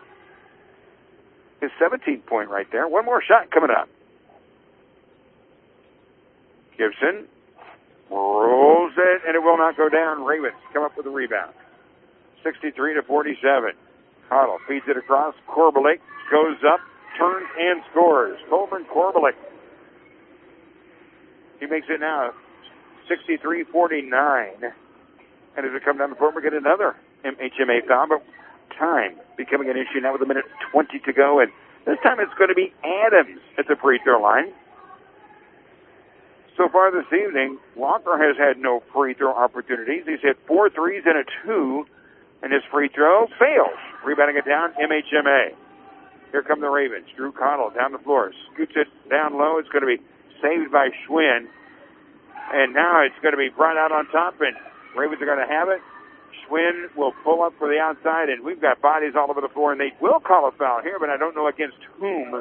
His seventeenth point right there. One more shot coming up. Gibson rolls it, and it will not go down. Ravens come up with a rebound. sixty-three to forty-seven. Connell feeds it across. Korbelik goes up, turns, and scores. Colburn Korbelik. He makes it now sixty-three forty-nine. And as we come down the court, we get another M H M A foul, but time becoming an issue now with a minute twenty to go. And this time it's going to be Adams at the free throw line. So far this evening, Walker has had no free throw opportunities. He's hit four threes and a two, and his free throw fails. Rebounding it down, M H M A. Here come the Ravens. Drew Connell down the floor. Scoots it down low. It's going to be saved by Schwinn. And now it's going to be brought out on top, and Ravens are going to have it. Schwinn will pull up for the outside, and we've got bodies all over the floor, and they will call a foul here, but I don't know against whom.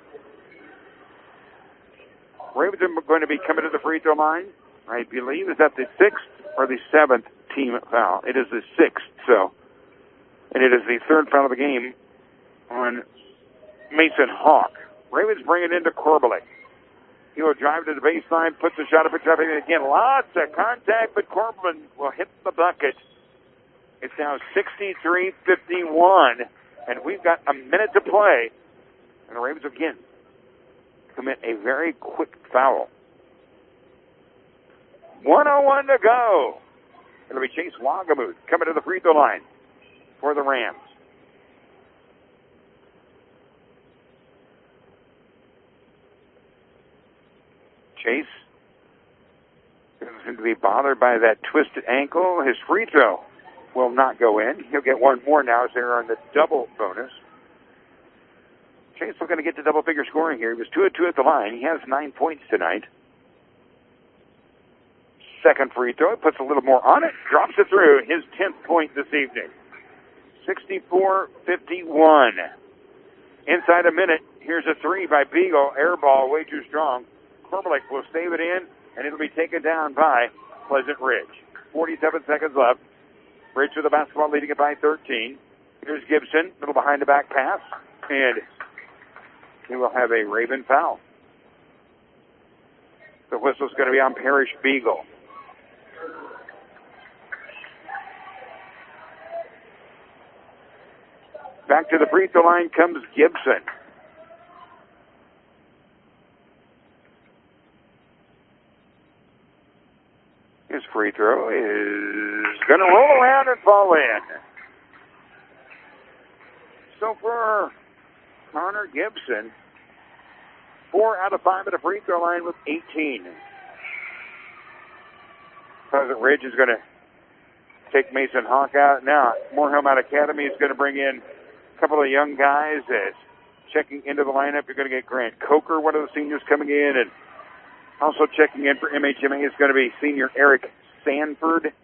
Ravens are going to be coming to the free throw line. I believe is that the sixth or the seventh team foul. It is the sixth, so. And it is the third foul of the game on Mason Hawk. Ravens bring it into Korbelik. He will drive to the baseline, puts the shot up at traffic, and again, lots of contact, but Corbin will hit the bucket. It's now sixty-three fifty-one, and we've got a minute to play. And the Ravens again commit a very quick foul. one oh one to go. It'll be Chase Wagamuth coming to the free throw line for the Rams. Chase doesn't seem to be bothered by that twisted ankle. His free throw will not go in. He'll get one more now as they're on the double bonus. Chase looking to get to double-figure scoring here. He was two of two at the line. He has nine points tonight. Second free throw. Puts a little more on it. Drops it through. His tenth point this evening. sixty-four fifty-one. Inside a minute, here's a three by Beagle. Air ball, way too strong. Korbelik will save it in, and it'll be taken down by Pleasant Ridge. forty-seven seconds left. Ridge with the basketball, leading it by thirteen. Here's Gibson, little behind the back pass, and he will have a Raven foul. The whistle's going to be on Parrish Beagle. Back to the free throw line comes Gibson. His free throw is going to roll around and fall in. So for Connor Gibson, four out of five at the free throw line with eighteen. Pleasant Ridge is going to take Mason Hawk out. Now, Moorhill Mount Academy is going to bring in a couple of young guys as checking into the lineup. You're going to get Grant Coker, one of the seniors, coming in, and also checking in for M H M A is going to be senior Eric Sanford.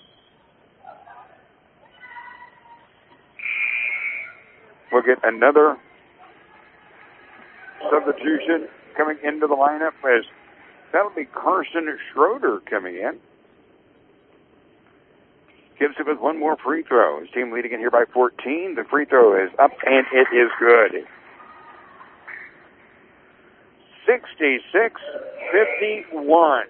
We'll get another substitution coming into the lineup as that'll be Carson Schroeder coming in. Gibson with one more free throw. His team leading it here by fourteen. The free throw is up, and it is good. sixty-six fifty-one.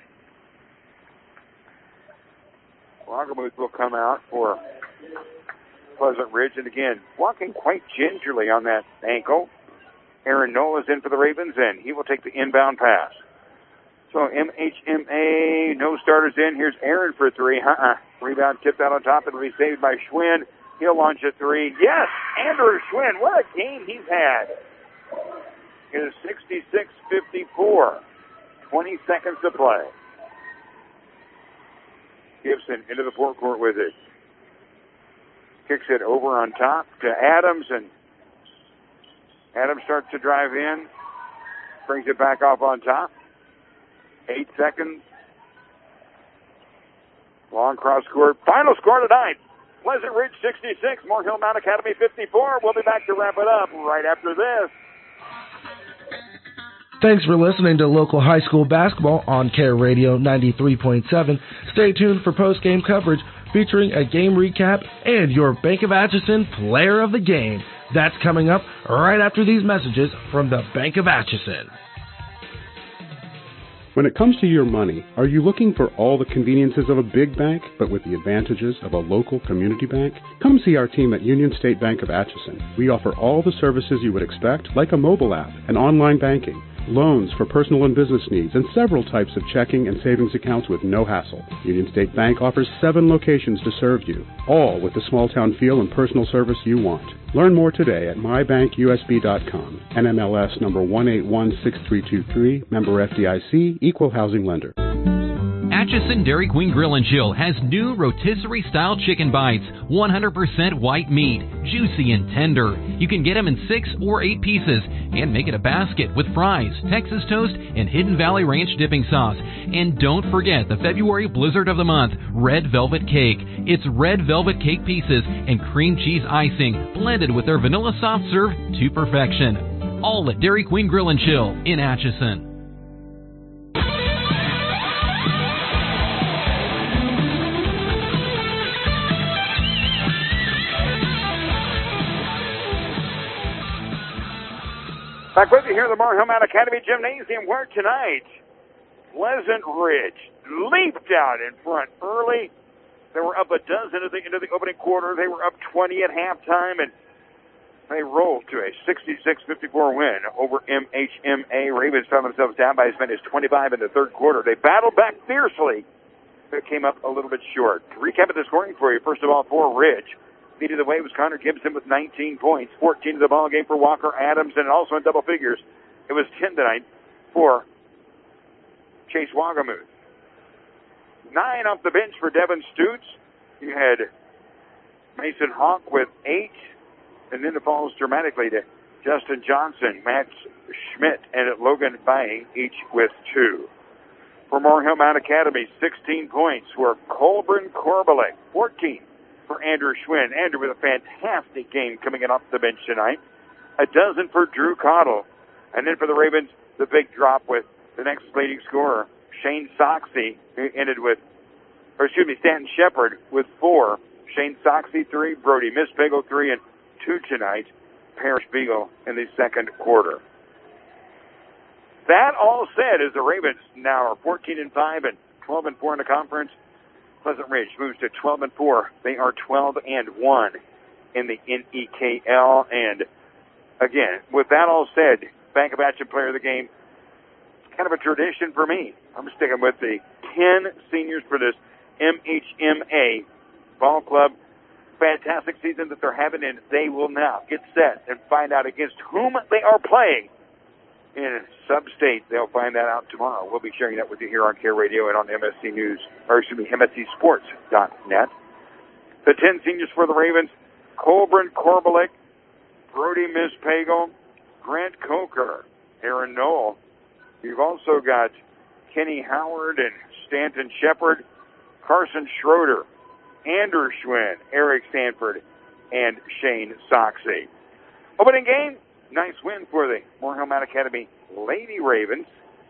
Wagermuth will come out for Pleasant Ridge, and again, walking quite gingerly on that ankle. Aaron Knoll is in for the Ravens, and he will take the inbound pass. So M H M A, no starters in. Here's Aaron for three. Uh-uh. Rebound tipped out on top. It'll be saved by Schwinn. He'll launch a three. Yes, Andrew Schwinn. What a game he's had. It is sixty-six fifty-four. twenty seconds to play. Gibson into the forecourt with it. Kicks it over on top to Adams, and Adams starts to drive in. Brings it back off on top. Eight seconds. Long cross court. Final score tonight. Pleasant Ridge sixty-six, Moorhill Mount Academy fifty-four. We'll be back to wrap it up right after this. Thanks for listening to local high school basketball on Care Radio ninety-three point seven. Stay tuned for post-game coverage featuring a game recap and your Bank of Atchison Player of the Game. That's coming up right after these messages from the Bank of Atchison. When it comes to your money, are you looking for all the conveniences of a big bank, but with the advantages of a local community bank? Come see our team at Union State Bank of Atchison. We offer all the services you would expect, like a mobile app and online banking, loans for personal and business needs, and several types of checking and savings accounts with no hassle. Union State Bank offers seven locations to serve you, all with the small-town feel and personal service you want. Learn more today at my bank U S B dot com. N M L S number one eight one six three two three, member F D I C, equal housing lender. Atchison Dairy Queen Grill and Chill has new rotisserie-style chicken bites, one hundred percent white meat, juicy and tender. You can get them in six or eight pieces and make it a basket with fries, Texas toast, and Hidden Valley Ranch dipping sauce. And don't forget the February blizzard of the month, Red Velvet Cake. It's red velvet cake pieces and cream cheese icing blended with their vanilla soft serve to perfection. All at Dairy Queen Grill and Chill in Atchison. Back with you here at the Moorhill Mount Academy Gymnasium, where tonight Pleasant Ridge leaped out in front early. They were up a dozen into the, into the opening quarter. They were up twenty at halftime, and they rolled to a sixty-six fifty-four win over M H M A. Ravens found themselves down by as many as twenty-five in the third quarter. They battled back fiercely, but came up a little bit short. To recap the scoring for you, first of all, for Ridge. Leading the way was Connor Gibson with nineteen points, fourteen to the ball game for Walker Adams, and also in double figures. It was ten tonight for Chase Wagermuth. Nine off the bench for Devin Stutz. You had Mason Hawk with eight, and then it falls dramatically to Justin Johnson, Matt Schmidt, and Logan Bay, each with two. For Moorhill Mount Academy, sixteen points for Colburn Korbelik, fourteen for Andrew Schwinn. Andrew with a fantastic game coming in off the bench tonight. a dozen for Drew Cottle. And then for the Ravens, the big drop with the next leading scorer, Shane Soxie, who ended with, or excuse me, Stanton Shepard with four. Shane Soxie, three. Brody Mispagel, three, and two tonight. Parrish Beagle in the second quarter. That all said, as the Ravens now are fourteen and five and twelve and four in the conference, Pleasant Ridge moves to twelve and four. They are twelve and one in the N E K L. And again, with that all said, Bank of Atchison Player of the Game, it's kind of a tradition for me. I'm sticking with the ten seniors for this M H M A ball club. Fantastic season that they're having, and they will now get set and find out against whom they are playing in sub-state. They'll find that out tomorrow. We'll be sharing that with you here on Care Radio and on M S C News, or excuse me, M S C Sports dot net. The ten seniors for the Ravens: Colburn Korbelik, Brody Mispagel, Grant Coker, Aaron Knoll. You've also got Kenny Howard and Stanton Shepard, Carson Schroeder, Andrew Schwinn, Eric Stanford, and Shane Soxie. Opening game, nice win for the Moore Mount Academy Lady Ravens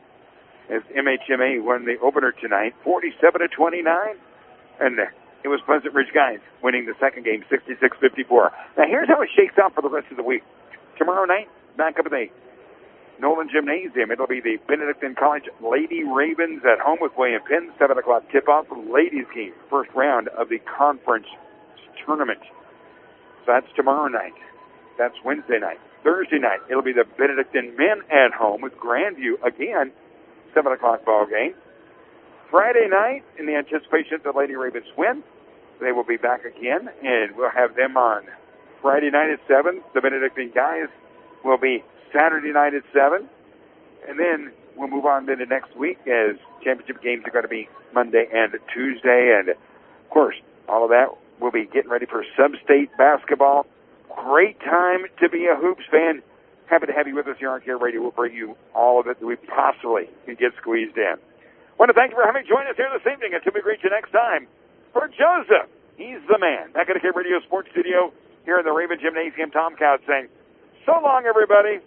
as M H M A won the opener tonight, forty-seven to twenty-nine. And it was Pleasant Ridge Guys winning the second game, sixty-six fifty-four. Now here's how it shakes out for the rest of the week. Tomorrow night, back up at the Nolan Gymnasium, it'll be the Benedictine College Lady Ravens at home with William Penn, seven o'clock tip-off for the ladies game, first round of the conference tournament. So that's tomorrow night. That's Wednesday night. Thursday night, it'll be the Benedictine men at home with Grandview again, seven o'clock ball game. Friday night, in the anticipation that the Lady Ravens win, they will be back again, and we'll have them on Friday night at seven. The Benedictine guys will be Saturday night at seven. And then we'll move on to the next week as championship games are going to be Monday and Tuesday. And, of course, all of that, we'll be getting ready for sub-state basketball. Great time to be a Hoops fan. Happy to have you with us here on Care Radio. We'll bring you all of it that we possibly can get squeezed in. I want to thank you for having joined us here this evening. Until we greet you next time, for Joseph, he's the man. Back at the Care Radio Sports Studio here in the Raven Gymnasium, Tom Couch saying, so long, everybody.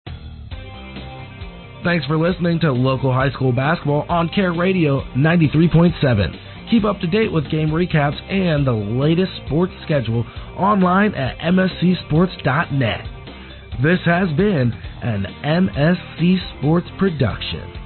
Thanks for listening to local high school basketball on Care Radio ninety-three point seven. Keep up to date with game recaps and the latest sports schedule online at M S C Sports dot net. This has been an M S C Sports production.